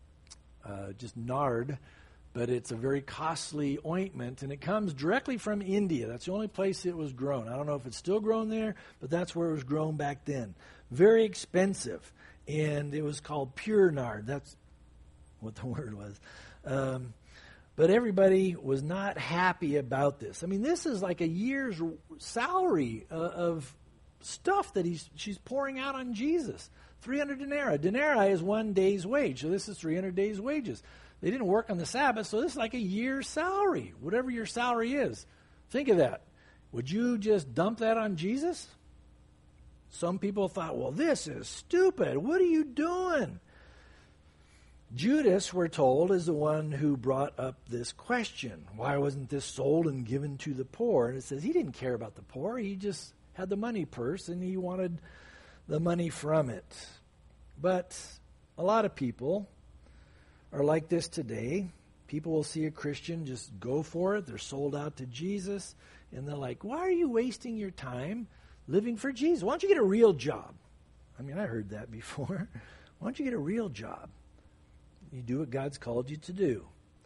A: uh, just nard, but it's a very costly ointment, and it comes directly from India. That's the only place it was grown. I don't know if it's still grown there, but that's where it was grown back then. Very expensive, and it was called pure nard. That's what the word was. Um, but everybody was not happy about this. I mean, this is like a year's salary uh, of stuff that he's she's pouring out on Jesus. three hundred denarii. Denarii is one day's wage, so this is three hundred days' wages. They didn't work on the Sabbath, so this is like a year's salary, whatever your salary is. Think of that. Would you just dump that on Jesus? Some people thought, well, this is stupid. What are you doing? Judas, we're told, is the one who brought up this question. Why wasn't this sold and given to the poor? And it says he didn't care about the poor. He just had the money purse, and he wanted the money from it. But a lot of people are like this today. People will see a Christian, just go for it. They're sold out to Jesus, and they're like, why are you wasting your time living for Jesus? Why don't you get a real job? I mean, I heard that before. Why don't you get a real job? You do what God's called you to do.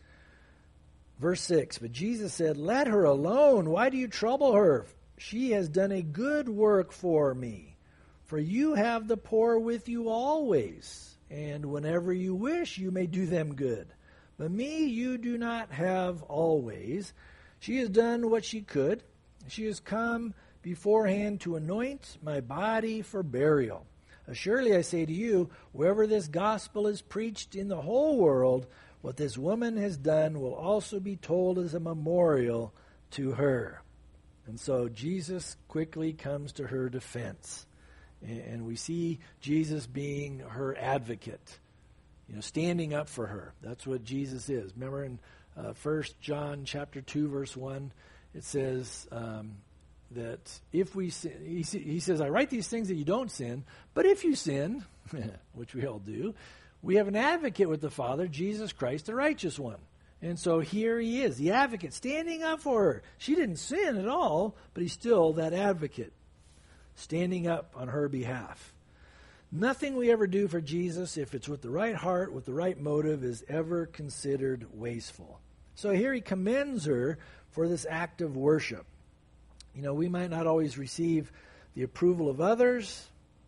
A: Verse six, but Jesus said, let her alone. Why do you trouble her? She has done a good work for me. For you have the poor with you always, and whenever you wish, you may do them good. But me you do not have always. She has done what she could. She has come beforehand to anoint my body for burial. Surely I say to you, wherever this gospel is preached in the whole world, what this woman has done will also be told as a memorial to her. And so Jesus quickly comes to her defense. And we see Jesus being her advocate, you know, standing up for her. That's what Jesus is. Remember in uh, First John chapter two, verse one, it says um, that if we sin, he, he says, I write these things that you don't sin, but if you sin, which we all do, we have an advocate with the Father, Jesus Christ, the righteous one. And so here he is, the advocate, standing up for her. She didn't sin at all, but he's still that advocate, standing up on her behalf. Nothing we ever do for Jesus, if it's with the right heart, with the right motive, is ever considered wasteful. So here he commends her for this act of worship. You know, we might not always receive the approval of others,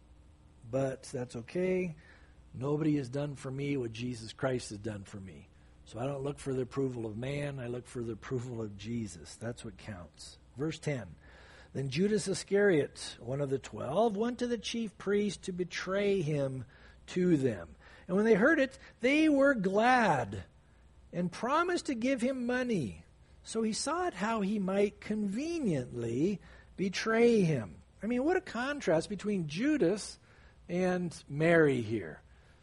A: but that's okay. Nobody has done for me what Jesus Christ has done for me. So I don't look for the approval of man, I look for the approval of Jesus. That's what counts. Verse ten. Then Judas Iscariot, one of the twelve, went to the chief priests to betray him to them. And when they heard it, they were glad and promised to give him money. So he sought how he might conveniently betray him. I mean, what a contrast between Judas and Mary here.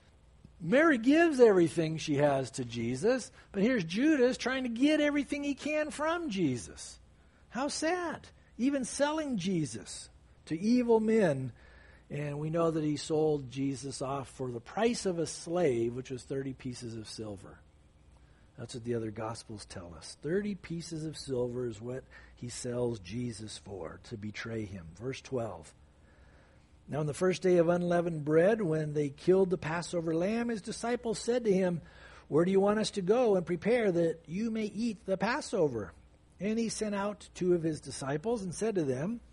A: Mary gives everything she has to Jesus, but here's Judas trying to get everything he can from Jesus. How sad. Even selling Jesus to evil men. And we know that he sold Jesus off for the price of a slave, which was thirty pieces of silver. That's what the other Gospels tell us. thirty pieces of silver is what he sells Jesus for, to betray him. Verse twelve. Now on the first day of unleavened bread, when they killed the Passover lamb, his disciples said to him, where do you want us to go and prepare that you may eat the Passover? And he sent out two of his disciples and said to them,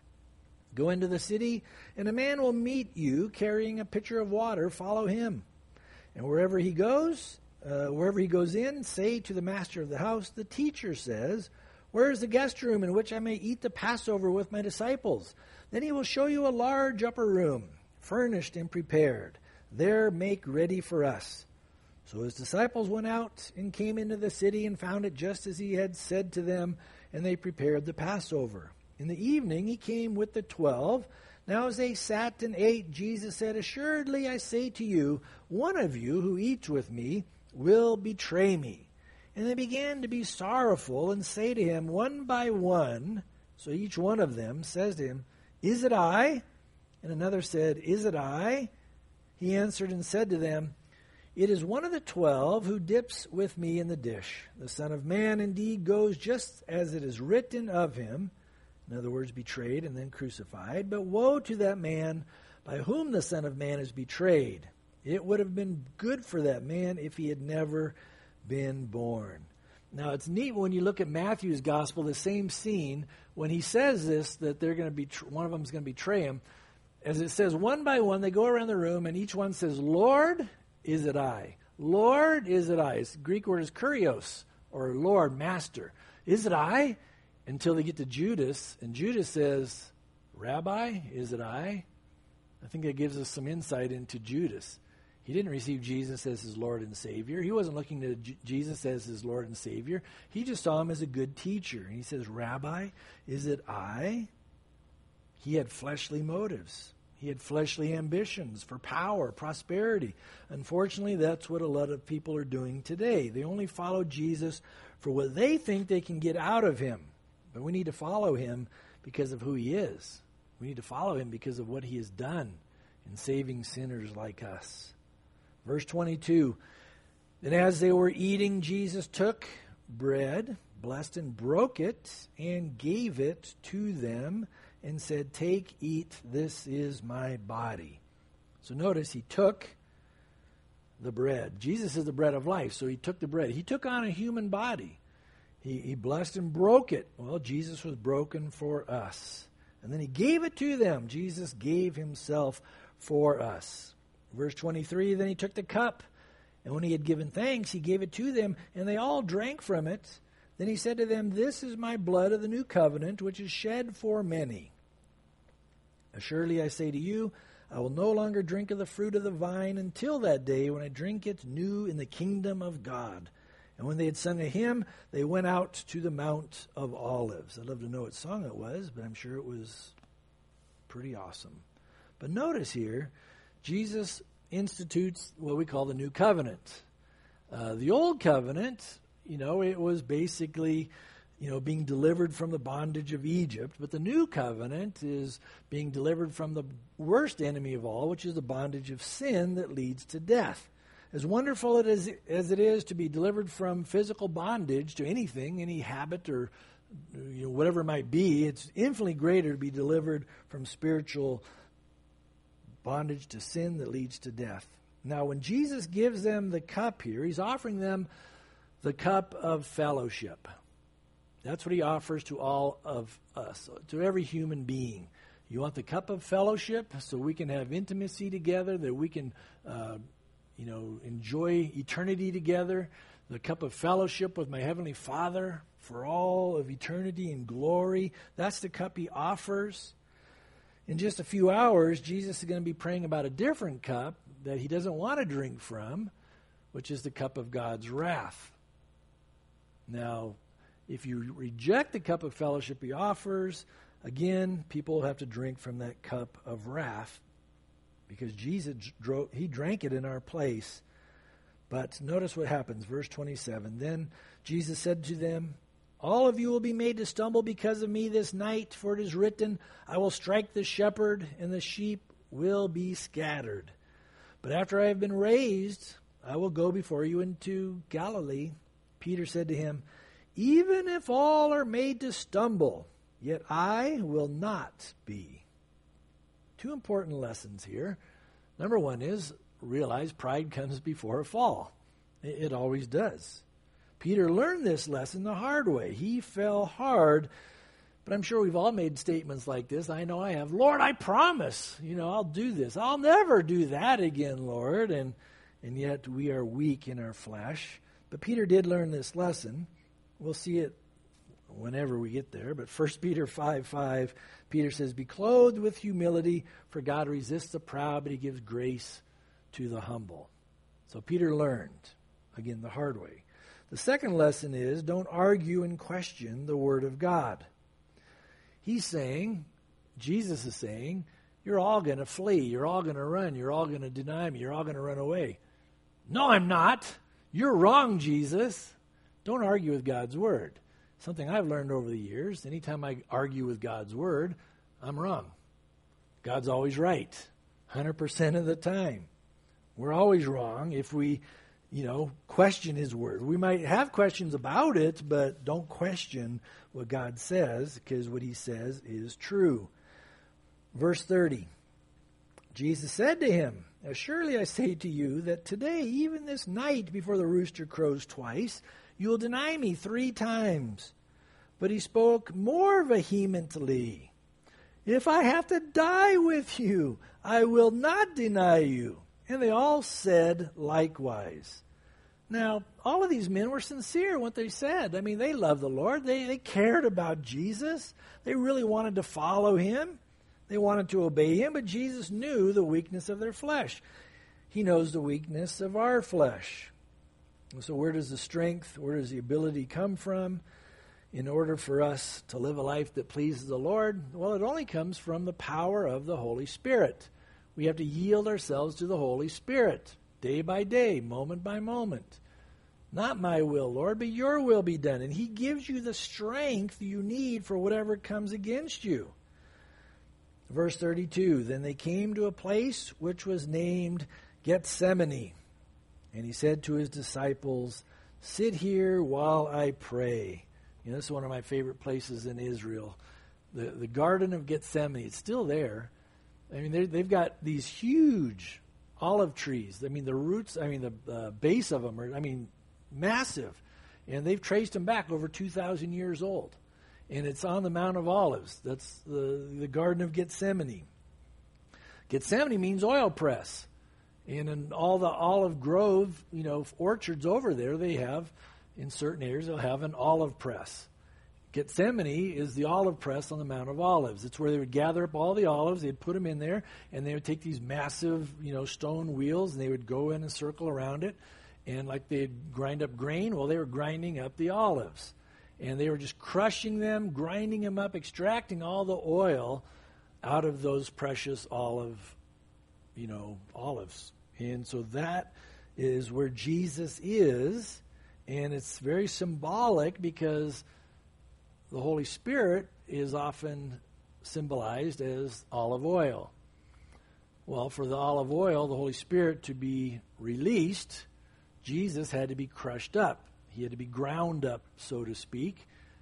A: go into the city, and a man will meet you carrying a pitcher of water. Follow him. And wherever he goes, uh, wherever he goes in, say to the master of the house, the teacher says, where is the guest room in which I may eat the Passover with my disciples? Then he will show you a large upper room, furnished and prepared. There make ready for us. So his disciples went out and came into the city and found it just as he had said to them, and they prepared the Passover. In the evening he came with the twelve. Now as they sat and ate, Jesus said, assuredly I say to you, one of you who eats with me will betray me. And they began to be sorrowful and say to him one by one, so each one of them says to him, is it I? And another said, is it I? He answered and said to them, it is one of the twelve who dips with me in the dish. The Son of Man indeed goes just as it is written of him, in other words, betrayed and then crucified. But woe to that man by whom the Son of Man is betrayed. It would have been good for that man if he had never been born. Now, it's neat when you look at Matthew's gospel, the same scene, when he says this, that they're going to be, one of them is going to betray him. As it says, one by one, they go around the room, and each one says, Lord, is it I? Lord, is it I? The Greek word is kurios, or Lord, Master. Is it I? Until they get to Judas, and Judas says, Rabbi, is it I? I think that gives us some insight into Judas. He didn't receive Jesus as his Lord and Savior. He wasn't looking to J- Jesus as his Lord and Savior. He just saw him as a good teacher. And he says, Rabbi, is it I? He had fleshly motives. He had fleshly ambitions for power, prosperity. Unfortunately, that's what a lot of people are doing today. They only follow Jesus for what they think they can get out of him. But we need to follow him because of who he is. We need to follow him because of what he has done in saving sinners like us. Verse twenty-two, then as they were eating, Jesus took bread, blessed and broke it, and gave it to them, and said, take, eat, this is my body. So notice he took the bread. Jesus is the bread of life, so he took the bread. He took on a human body. He, he blessed and broke it. Well, Jesus was broken for us. And then he gave it to them. Jesus gave himself for us. Verse twenty-three, then he took the cup, and when he had given thanks, he gave it to them, and they all drank from it. Then he said to them, this is my blood of the new covenant, which is shed for many. Surely I say to you, I will no longer drink of the fruit of the vine until that day when I drink it new in the kingdom of God. And when they had sung a hymn, they went out to the Mount of Olives. I'd love to know what song it was, but I'm sure it was pretty awesome. But notice here, Jesus institutes what we call the new covenant. Uh, the old covenant, you know, it was basically, you know, being delivered from the bondage of Egypt. But the new covenant is being delivered from the worst enemy of all, which is the bondage of sin that leads to death. As wonderful it is, as it is to be delivered from physical bondage to anything, any habit or you know, whatever it might be, it's infinitely greater to be delivered from spiritual bondage to sin that leads to death. Now, when Jesus gives them the cup here, he's offering them the cup of fellowship. That's what he offers to all of us, to every human being. You want the cup of fellowship so we can have intimacy together, that we can uh, you know, enjoy eternity together. The cup of fellowship with my Heavenly Father for all of eternity and glory. That's the cup he offers. In just a few hours, Jesus is going to be praying about a different cup that he doesn't want to drink from, which is the cup of God's wrath. Now, if you reject the cup of fellowship he offers, again, people have to drink from that cup of wrath because Jesus, dro- he drank it in our place. But notice what happens, verse twenty-seven. Then Jesus said to them, all of you will be made to stumble because of me this night, for it is written, I will strike the shepherd, and the sheep will be scattered. But after I have been raised, I will go before you into Galilee. Peter said to him, even if all are made to stumble, yet I will not be. Two important lessons here. Number one is, realize pride comes before a fall. It, it always does. Peter learned this lesson the hard way. He fell hard, but I'm sure we've all made statements like this. I know I have. Lord, I promise, you know, I'll do this. I'll never do that again, Lord. And and yet we are weak in our flesh. But Peter did learn this lesson. We'll see it whenever we get there. But First Peter five five, Peter says, be clothed with humility, for God resists the proud, but he gives grace to the humble. So Peter learned, again, the hard way. The second lesson is, don't argue and question the Word of God. He's saying, Jesus is saying, you're all going to flee, you're all going to run, you're all going to deny me, you're all going to run away. No, I'm not. You're wrong, Jesus. Don't argue with God's Word. Something I've learned over the years, anytime I argue with God's Word, I'm wrong. God's always right, one hundred percent of the time. We're always wrong if we, you know, question his word. We might have questions about it, but don't question what God says, because what he says is true. Verse thirty, Jesus said to him, surely I say to you that today, even this night before the rooster crows twice, you will deny me three times. But he spoke more vehemently, if I have to die with you, I will not deny you. And they all said likewise. Now, all of these men were sincere in what they said. I mean, they loved the Lord. They, they cared about Jesus. They really wanted to follow him. They wanted to obey him, but Jesus knew the weakness of their flesh. He knows the weakness of our flesh. And so where does the strength, where does the ability come from in order for us to live a life that pleases the Lord? Well, it only comes from the power of the Holy Spirit. We have to yield ourselves to the Holy Spirit day by day, moment by moment. Not my will, Lord, but your will be done. And he gives you the strength you need for whatever comes against you. Verse thirty-two, then they came to a place which was named Gethsemane. And he said to his disciples, sit here while I pray. You know, this is one of my favorite places in Israel. The, the Garden of Gethsemane, it's still there. I mean, they've got these huge olive trees. I mean, the roots, I mean, the uh, base of them are, I mean, massive. And they've traced them back over two thousand years old. And it's on the Mount of Olives. That's the, the Garden of Gethsemane. Gethsemane means oil press. And in all the olive grove, you know, orchards over there, they have, in certain areas, they'll have an olive press. Gethsemane is the olive press on the Mount of Olives. It's where they would gather up all the olives, they'd put them in there, and they would take these massive, you know, stone wheels, and they would go in a circle around it, and like they'd grind up grain, well, they were grinding up the olives. And they were just crushing them, grinding them up, extracting all the oil out of those precious olive, you know, olives. And so that is where Jesus is, and it's very symbolic because the Holy Spirit is often symbolized as olive oil. Well, for the olive oil, the Holy Spirit to be released, Jesus had to be crushed up. He had to be ground up, so to speak,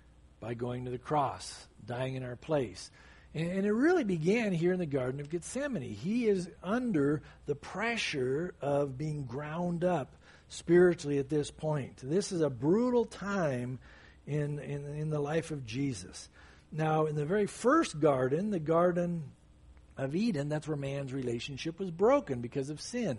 A: by going to the cross, dying in our place. And, and it really began here in the Garden of Gethsemane. He is under the pressure of being ground up spiritually at this point. This is a brutal time in, in, in the life of Jesus. Now, in the very first garden, the Garden of Eden, that's where man's relationship was broken because of sin.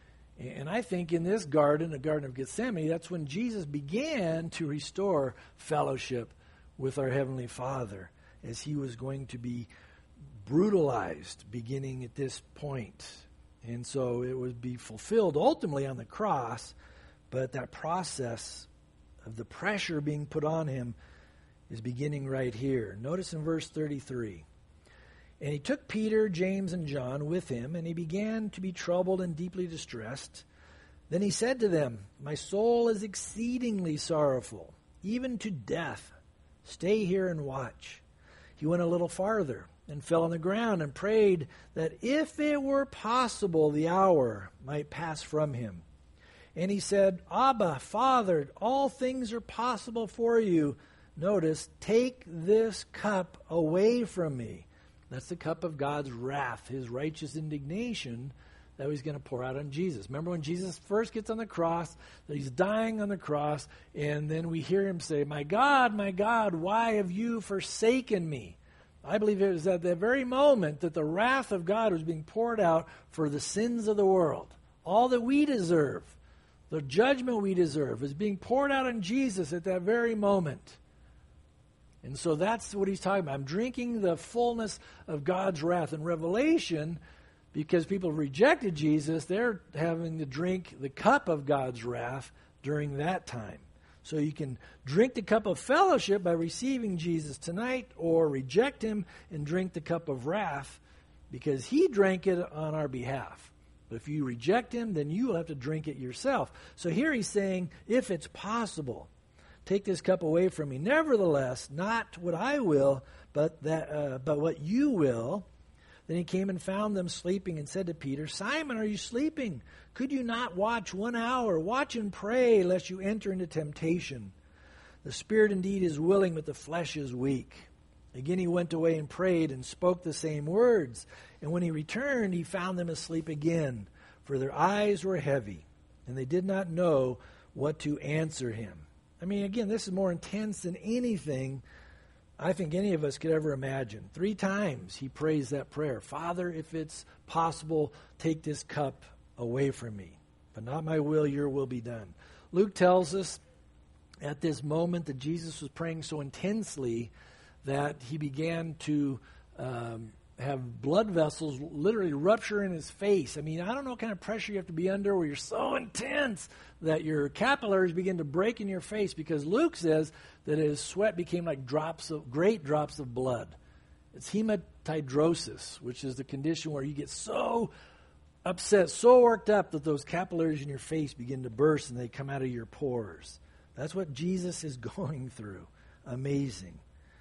A: And I think in this garden, the Garden of Gethsemane, that's when Jesus began to restore fellowship with our Heavenly Father, as he was going to be brutalized beginning at this point. And so it would be fulfilled ultimately on the cross, but that process of the pressure being put on him is beginning right here. Notice in verse thirty-three. And he took Peter, James, and John with him, and he began to be troubled and deeply distressed. Then he said to them, my soul is exceedingly sorrowful, even to death. Stay here and watch. He went a little farther and fell on the ground and prayed that if it were possible, the hour might pass from him. And he said, Abba, Father, all things are possible for you. Notice, take this cup away from me. That's the cup of God's wrath, his righteous indignation that he's going to pour out on Jesus. Remember when Jesus first gets on the cross, that he's dying on the cross, and then we hear him say, my God, my God, why have you forsaken me? I believe it was at that very moment that the wrath of God was being poured out for the sins of the world. All that we deserve, the judgment we deserve, is being poured out on Jesus at that very moment. And so that's what he's talking about. I'm drinking the fullness of God's wrath. In Revelation, because people rejected Jesus, they're having to drink the cup of God's wrath during that time. So you can drink the cup of fellowship by receiving Jesus tonight, or reject him and drink the cup of wrath because he drank it on our behalf. But if you reject him, then you will have to drink it yourself. So here he's saying, if it's possible, take this cup away from me. Nevertheless, not what I will, but that, uh, but what you will. Then he came and found them sleeping and said to Peter, Simon, are you sleeping? Could you not watch one hour? Watch and pray, lest you enter into temptation. The spirit indeed is willing, but the flesh is weak. Again he went away and prayed and spoke the same words. And when he returned, he found them asleep again, for their eyes were heavy, and they did not know what to answer him. I mean, again, this is more intense than anything I think any of us could ever imagine. Three times he prays that prayer. Father, if it's possible, take this cup away from me. But not my will, your will be done. Luke tells us at this moment that Jesus was praying so intensely that he began to um, have blood vessels literally rupture in his face. I mean, I don't know what kind of pressure you have to be under where you're so intense that your capillaries begin to break in your face, because Luke says that his sweat became like drops of, great drops of blood. It's hematidrosis, which is the condition where you get so upset, so worked up that those capillaries in your face begin to burst and they come out of your pores. That's what Jesus is going through. Amazing.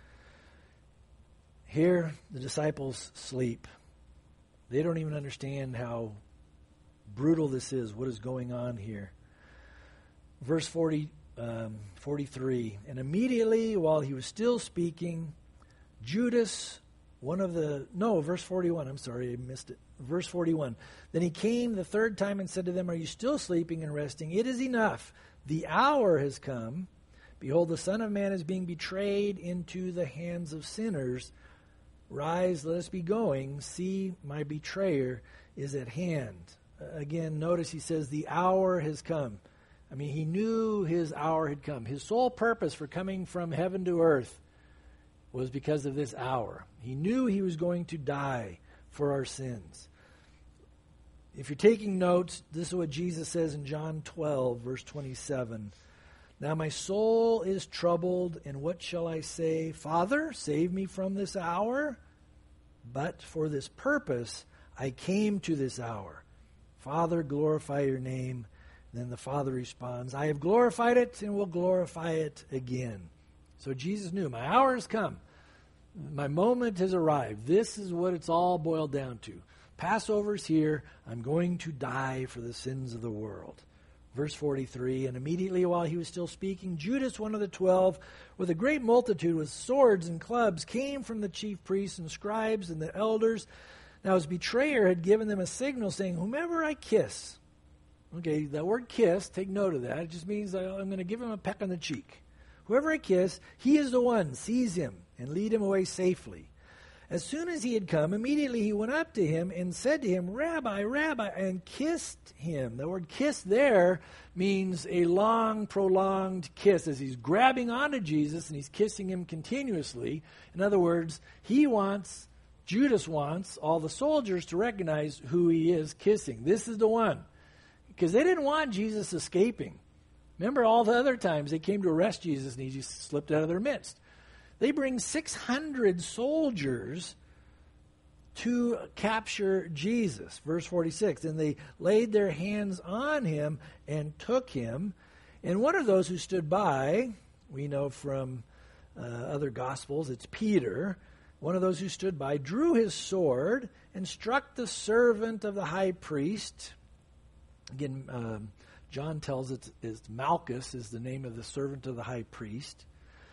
A: Here, the disciples sleep. They don't even understand how brutal this is, what is going on here. Verse forty, um, forty-three, and immediately while he was still speaking, Judas, one of the, no, verse forty-one, I'm sorry, I missed it. Verse forty-one, then he came the third time and said to them, are you still sleeping and resting? It is enough. The hour has come. Behold, the Son of Man is being betrayed into the hands of sinners. Rise, let us be going. See, my betrayer is at hand. Uh, again, notice he says the hour has come. I mean, he knew his hour had come. His sole purpose for coming from heaven to earth was because of this hour. He knew he was going to die for our sins. If you're taking notes, this is what Jesus says in John twelve, verse twenty-seven. Now my soul is troubled, and what shall I say? Father, save me from this hour. But for this purpose I came to this hour. Father, glorify your name. Then the Father responds, I have glorified it and will glorify it again. So Jesus knew, my hour has come. My moment has arrived. This is what it's all boiled down to. Passover's here. I'm going to die for the sins of the world. Verse forty-three, and immediately while he was still speaking, Judas, one of the twelve, with a great multitude with swords and clubs, came from the chief priests and scribes and the elders. Now his betrayer had given them a signal saying, whomever I kiss. Okay, that word kiss, take note of that. It just means I'm going to give him a peck on the cheek. Whoever I kiss, he is the one. Seize him and lead him away safely. As soon as he had come, immediately he went up to him and said to him, Rabbi, Rabbi, and kissed him. The word kiss there means a long, prolonged kiss, as he's grabbing onto Jesus and he's kissing him continuously. In other words, he wants, Judas wants all the soldiers to recognize who he is kissing. This is the one. Because they didn't want Jesus escaping. Remember all the other times they came to arrest Jesus and he just slipped out of their midst. They bring six hundred soldiers to capture Jesus. Verse forty-six, and they laid their hands on him and took him. And one of those who stood by, we know from uh, other Gospels, it's Peter. One of those who stood by drew his sword and struck the servant of the high priest. Again, um, John tells us it's Malchus is the name of the servant of the high priest.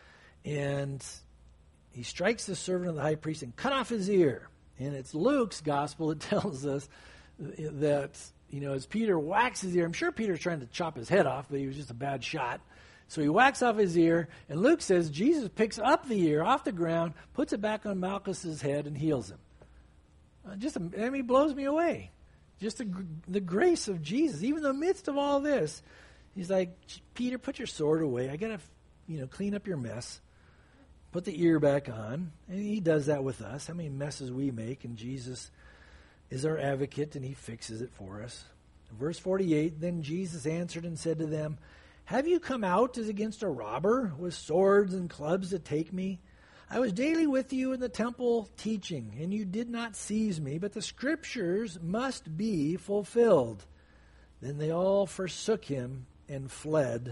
A: And he strikes the servant of the high priest and cut off his ear. And it's Luke's gospel that tells us that, you know, as Peter whacks his ear, I'm sure Peter's trying to chop his head off, but he was just a bad shot. So he whacks off his ear, and Luke says Jesus picks up the ear off the ground, puts it back on Malchus's head, and heals him. Uh, just, I mean, blows me away. Just the, the grace of Jesus. Even in the midst of all this, he's like, Peter, put your sword away. I got to, you know, clean up your mess. Put the ear back on. And he does that with us. How many messes we make, and Jesus is our advocate, and he fixes it for us. Verse forty-eight, then Jesus answered and said to them, have you come out as against a robber with swords and clubs to take me? I was daily with you in the temple teaching, and you did not seize me, but the scriptures must be fulfilled. Then they all forsook him and fled.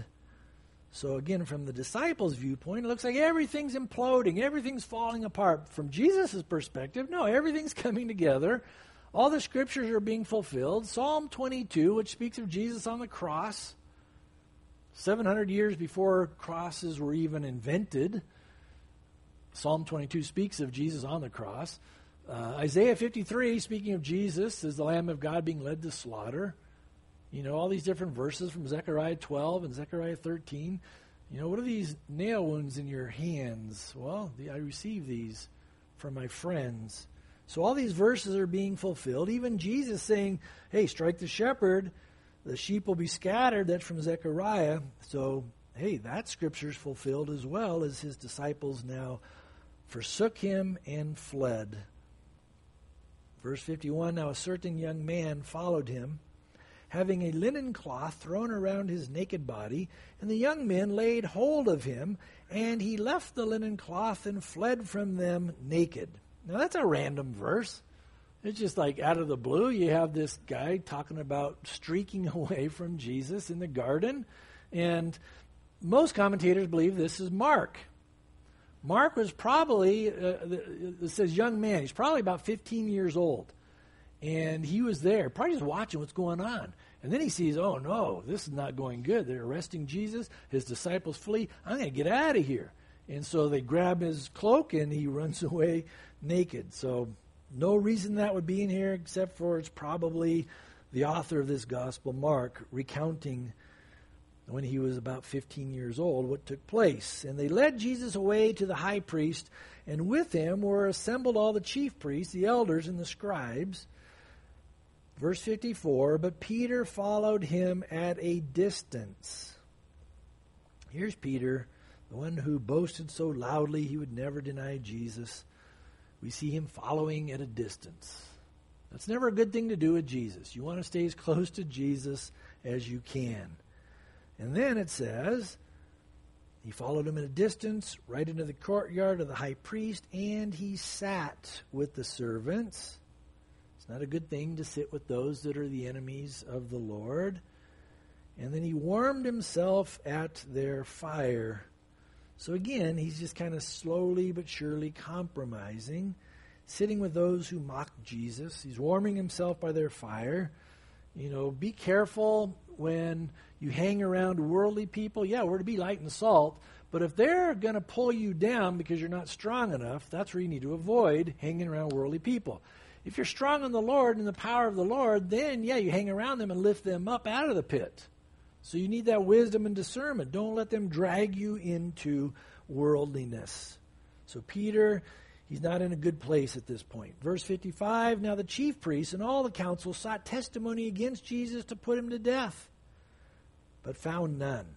A: So again, from the disciples' viewpoint, it looks like everything's imploding, everything's falling apart. From Jesus' perspective, no, everything's coming together. All the scriptures are being fulfilled. Psalm twenty-two, which speaks of Jesus on the cross, seven hundred years before crosses were even invented. Psalm twenty-two speaks of Jesus on the cross. Uh, Isaiah fifty-three, speaking of Jesus, is the Lamb of God being led to slaughter. You know, all these different verses from Zechariah twelve and Zechariah thirteen. You know, what are these nail wounds in your hands? Well, the, I received these from my friends. So all these verses are being fulfilled. Even Jesus saying, hey, strike the shepherd, the sheep will be scattered. That's from Zechariah. So, hey, that scripture's fulfilled as well as his disciples now forsook him and fled. Verse fifty-one, now a certain young man followed him, having a linen cloth thrown around his naked body, and the young men laid hold of him, and he left the linen cloth and fled from them naked. Now that's a random verse. It's just like out of the blue, you have this guy talking about streaking away from Jesus in the garden, and most commentators believe this is Mark. Mark was probably, uh, it says young man, he's probably about fifteen years old. And he was there, probably just watching what's going on. And then he sees, oh no, this is not going good. They're arresting Jesus. His disciples flee. I'm going to get out of here. And so they grab his cloak and he runs away naked. So no reason that would be in here except for it's probably the author of this gospel, Mark, recounting when he was about fifteen years old, what took place. And they led Jesus away to the high priest, and with him were assembled all the chief priests, the elders, and the scribes. Verse fifty-four, but Peter followed him at a distance. Here's Peter, the one who boasted so loudly he would never deny Jesus. We see him following at a distance. That's never a good thing to do with Jesus. You want to stay as close to Jesus as you can. And then it says, he followed him at a distance, right into the courtyard of the high priest, and he sat with the servants. It's not a good thing to sit with those that are the enemies of the Lord. And then he warmed himself at their fire. So again, he's just kind of slowly but surely compromising, sitting with those who mock Jesus. He's warming himself by their fire. You know, be careful when you hang around worldly people. Yeah, we're to be light and salt, but if they're going to pull you down because you're not strong enough, that's where you need to avoid hanging around worldly people. If you're strong in the Lord and the power of the Lord, then, yeah, you hang around them and lift them up out of the pit. So you need that wisdom and discernment. Don't let them drag you into worldliness. So Peter, he's not in a good place at this point. Verse fifty-five, now the chief priests and all the council sought testimony against Jesus to put him to death, but found none.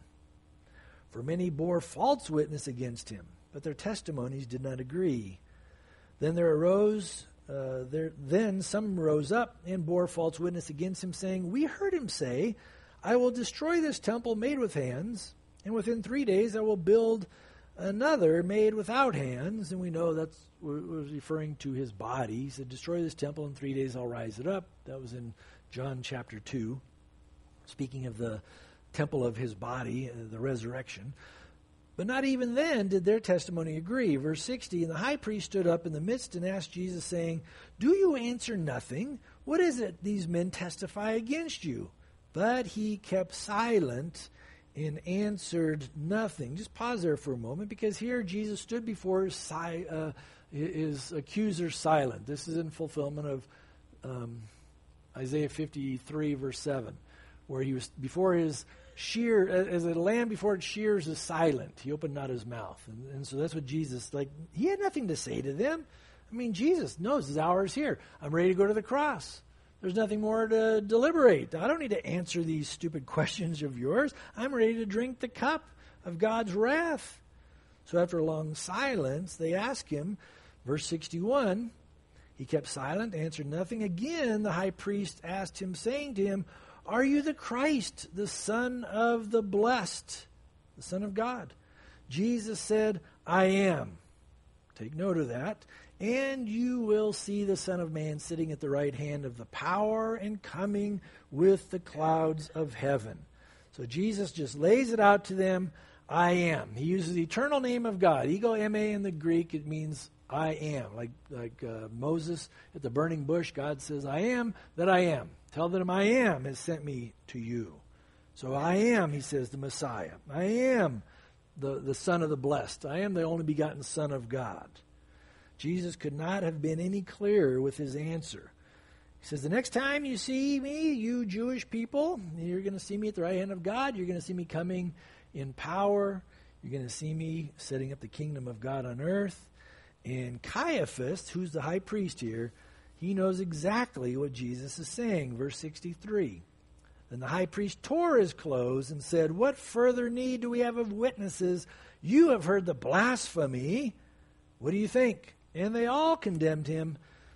A: For many bore false witness against him, but their testimonies did not agree. Then there arose, uh, there, then some rose up and bore false witness against him, saying, we heard him say, I will destroy this temple made with hands, and within three days I will build another made without hands. And we know that's was referring to his body. He said, destroy this temple, in three days I'll rise it up. That was in John chapter two, speaking of the temple of his body, uh, the resurrection. But not even then did their testimony agree. Verse sixty, and the high priest stood up in the midst and asked Jesus, saying, do you answer nothing? What is it these men testify against you? But he kept silent and answered nothing. Just pause there for a moment, because here Jesus stood before his, si- uh, his accuser silent. This is in fulfillment of um, Isaiah fifty-three, verse seven, where he was before his shear, as a lamb before its shears is silent. He opened not his mouth. And, and so that's what Jesus, like, he had nothing to say to them. I mean, Jesus knows his hour is here. I'm ready to go to the cross. There's nothing more to deliberate. I don't need to answer these stupid questions of yours. I'm ready to drink the cup of God's wrath. So after a long silence, they ask him, verse sixty-one, he kept silent, answered nothing. Again, the high priest asked him, saying to him, are you the Christ, the Son of the Blessed, the Son of God? Jesus said, I am. Take note of that. And you will see the Son of Man sitting at the right hand of the power and coming with the clouds of heaven. So Jesus just lays it out to them, I am. He uses the eternal name of God. Ego eimi in the Greek, it means I am. Like, like uh, Moses at the burning bush, God says, I am that I am. Tell them I am has sent me to you. So I am, he says, the Messiah. I am the, the Son of the Blessed. I am the only begotten Son of God. Jesus could not have been any clearer with his answer. He says, the next time you see me, you Jewish people, you're going to see me at the right hand of God. You're going to see me coming in power. You're going to see me setting up the kingdom of God on earth. And Caiaphas, who's the high priest here, he knows exactly what Jesus is saying. Verse sixty-three. Then the high priest tore his clothes and said, what further need do we have of witnesses? You have heard the blasphemy. What do you think? And they all condemned him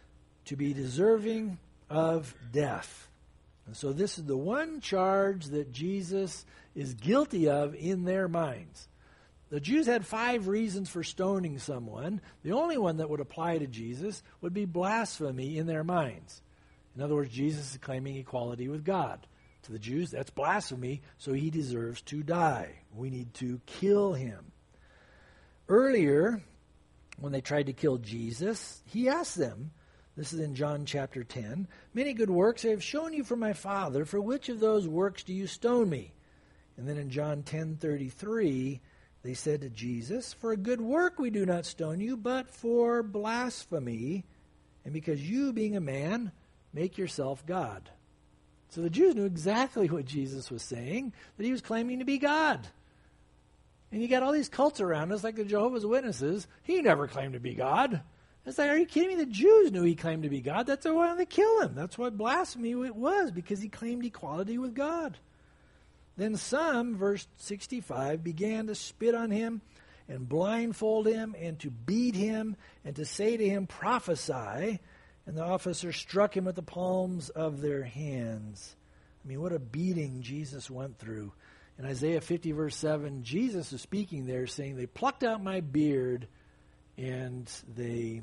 A: to be deserving of death. And so this is the one charge that Jesus is guilty of in their minds. The Jews had five reasons for stoning someone. The only one that would apply to Jesus would be blasphemy in their minds. In other words, Jesus is claiming equality with God. To the Jews, that's blasphemy, so he deserves to die. We need to kill him. Earlier, when they tried to kill Jesus, he asked them, this is in John chapter ten, "Many good works I have shown you from my Father. For which of those works do you stone me?" And then in John ten thirty-three, they said to Jesus, "For a good work we do not stone you, but for blasphemy, and because you, being a man, make yourself God." So the Jews knew exactly what Jesus was saying, that he was claiming to be God. And you got all these cults around us, like the Jehovah's Witnesses. He never claimed to be God. It's like, are you kidding me? The Jews knew he claimed to be God. That's why they wanted to kill him. That's what blasphemy it was, because he claimed equality with God. Then some, verse sixty-five, began to spit on him and blindfold him and to beat him and to say to him, "Prophesy." And the officers struck him with the palms of their hands. I mean, what a beating Jesus went through. In Isaiah fifty, verse seven, Jesus is speaking there, saying, "They plucked out my beard and they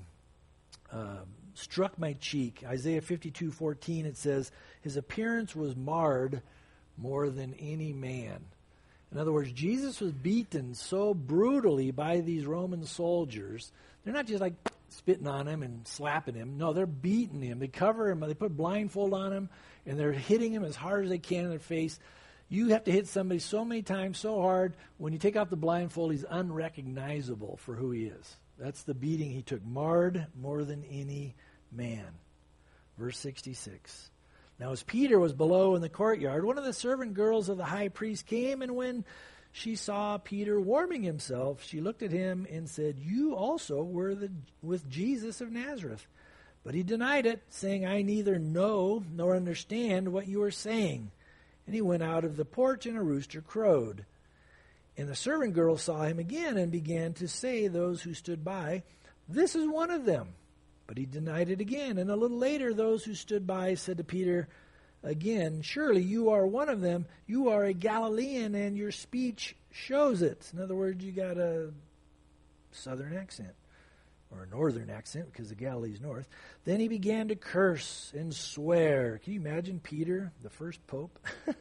A: uh, struck my cheek." Isaiah fifty-two, fourteen, it says, "His appearance was marred more than any man." In other words, Jesus was beaten so brutally by these Roman soldiers. They're not just like spitting on him and slapping him. No, they're beating him. They cover him. They put blindfold on him, and they're hitting him as hard as they can in their face. You have to hit somebody so many times, so hard, when you take off the blindfold, he's unrecognizable for who he is. That's the beating he took, marred more than any man. Verse sixty-six. Now as Peter was below in the courtyard, one of the servant girls of the high priest came, and when she saw Peter warming himself, she looked at him and said, "You also were the, with Jesus of Nazareth." But he denied it, saying, "I neither know nor understand what you are saying." And he went out of the porch, and a rooster crowed. And the servant girl saw him again and began to say, those who stood by, "This is one of them." But he denied it again. And a little later, those who stood by said to Peter again, "Surely you are one of them. You are a Galilean, and your speech shows it." In other words, you got a southern accent, or a northern accent, because the Galilee's north. Then he began to curse and swear. Can you imagine Peter, the first pope?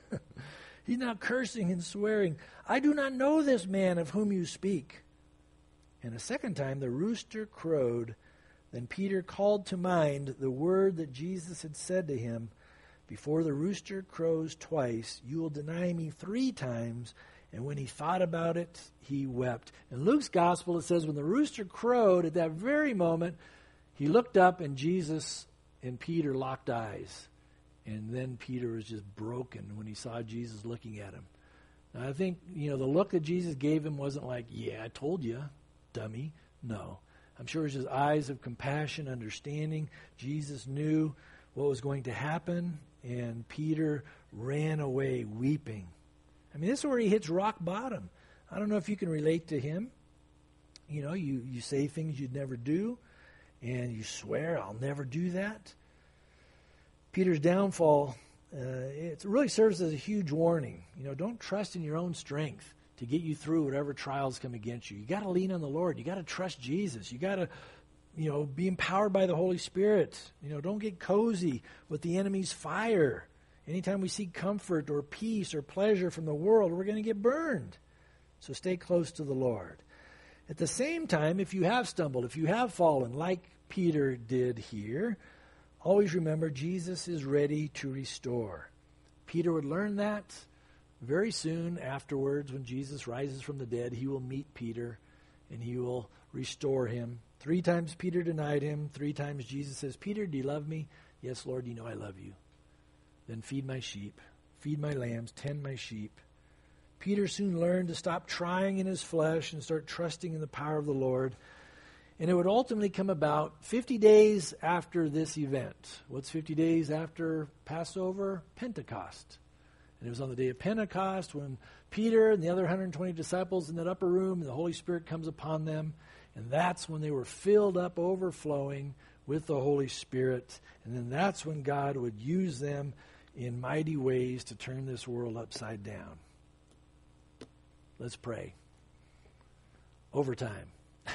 A: He's now cursing and swearing, "I do not know this man of whom you speak." And a second time the rooster crowed. Then Peter called to mind the word that Jesus had said to him, "Before the rooster crows twice, you will deny me three times." And when he thought about it, he wept. In Luke's gospel, it says when the rooster crowed, at that very moment, he looked up and Jesus and Peter locked eyes. And then Peter was just broken when he saw Jesus looking at him. Now, I think, you know, the look that Jesus gave him wasn't like, "Yeah, I told you, dummy." No. I'm sure it was just eyes of compassion, understanding. Jesus knew what was going to happen, and Peter ran away weeping. I mean, this is where he hits rock bottom. I don't know if you can relate to him. You know, you, you say things you'd never do, and you swear, "I'll never do that." Peter's downfall, uh, it really serves as a huge warning. You know, don't trust in your own strength to get you through whatever trials come against you. You got to lean on the Lord. You got to trust Jesus. You got to, you know, be empowered by the Holy Spirit. You know, don't get cozy with the enemy's fire. Anytime we seek comfort or peace or pleasure from the world, we're going to get burned. So stay close to the Lord. At the same time, if you have stumbled, if you have fallen, like Peter did here, always remember Jesus is ready to restore. Peter would learn that very soon afterwards. When Jesus rises from the dead, he will meet Peter and he will restore him. Three times Peter denied him. Three times Jesus says, "Peter, do you love me?" "Yes, Lord, you know I love you." "Then feed my sheep, feed my lambs, tend my sheep." Peter soon learned to stop trying in his flesh and start trusting in the power of the Lord. And it would ultimately come about fifty days after this event. What's fifty days after Passover? Pentecost. And it was on the day of Pentecost when Peter and the other one hundred twenty disciples in that upper room, and the Holy Spirit comes upon them. And that's when they were filled up, overflowing with the Holy Spirit. And then that's when God would use them in mighty ways to turn this world upside down. Let's pray. Overtime.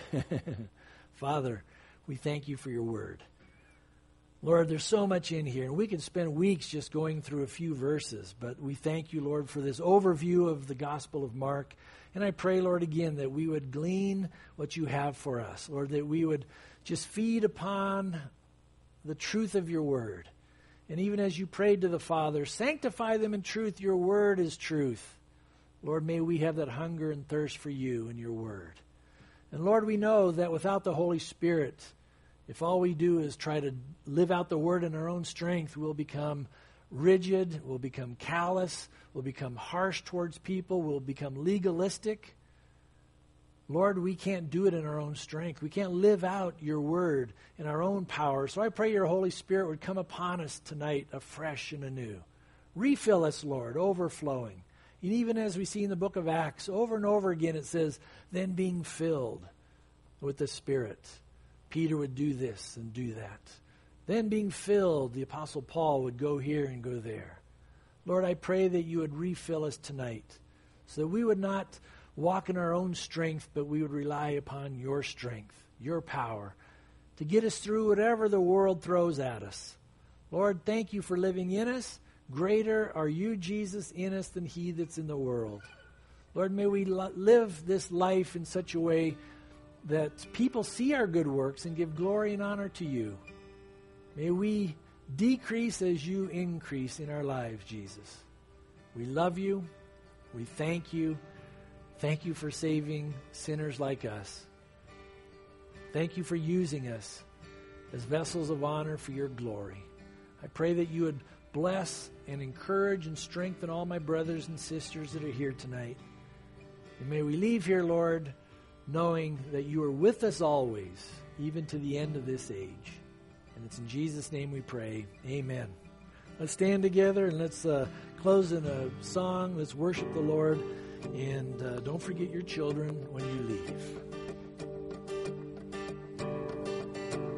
A: Father, we thank you for your word. Lord, there's so much in here, and we could spend weeks just going through a few verses, but we thank you, Lord, for this overview of the Gospel of Mark. And I pray, Lord, again, that we would glean what you have for us. Lord, that we would just feed upon the truth of your word. And even as you prayed to the Father, sanctify them in truth. Your word is truth. Lord, may we have that hunger and thirst for you and your word. And Lord, we know that without the Holy Spirit, if all we do is try to live out the word in our own strength, we'll become rigid, we'll become callous, we'll become harsh towards people, we'll become legalistic. Lord, we can't do it in our own strength. We can't live out your word in our own power. So I pray your Holy Spirit would come upon us tonight afresh and anew. Refill us, Lord, overflowing. And even as we see in the book of Acts, over and over again it says, then being filled with the Spirit. Peter would do this and do that. Then being filled, the Apostle Paul would go here and go there. Lord, I pray that you would refill us tonight so that we would not walk in our own strength, but we would rely upon your strength, your power, to get us through whatever the world throws at us. Lord, thank you for living in us. Greater are you, Jesus, in us than he that's in the world. Lord, may we lo- live this life in such a way that people see our good works and give glory and honor to you. May we decrease as you increase in our lives, Jesus. We love you. We thank you. Thank you for saving sinners like us. Thank you for using us as vessels of honor for your glory. I pray that you would bless and encourage and strengthen all my brothers and sisters that are here tonight. And may we leave here, Lord, knowing that you are with us always, even to the end of this age. And it's in Jesus' name we pray. Amen. Let's stand together and let's uh, close in a song. Let's worship the Lord. And uh, don't forget your children when you leave.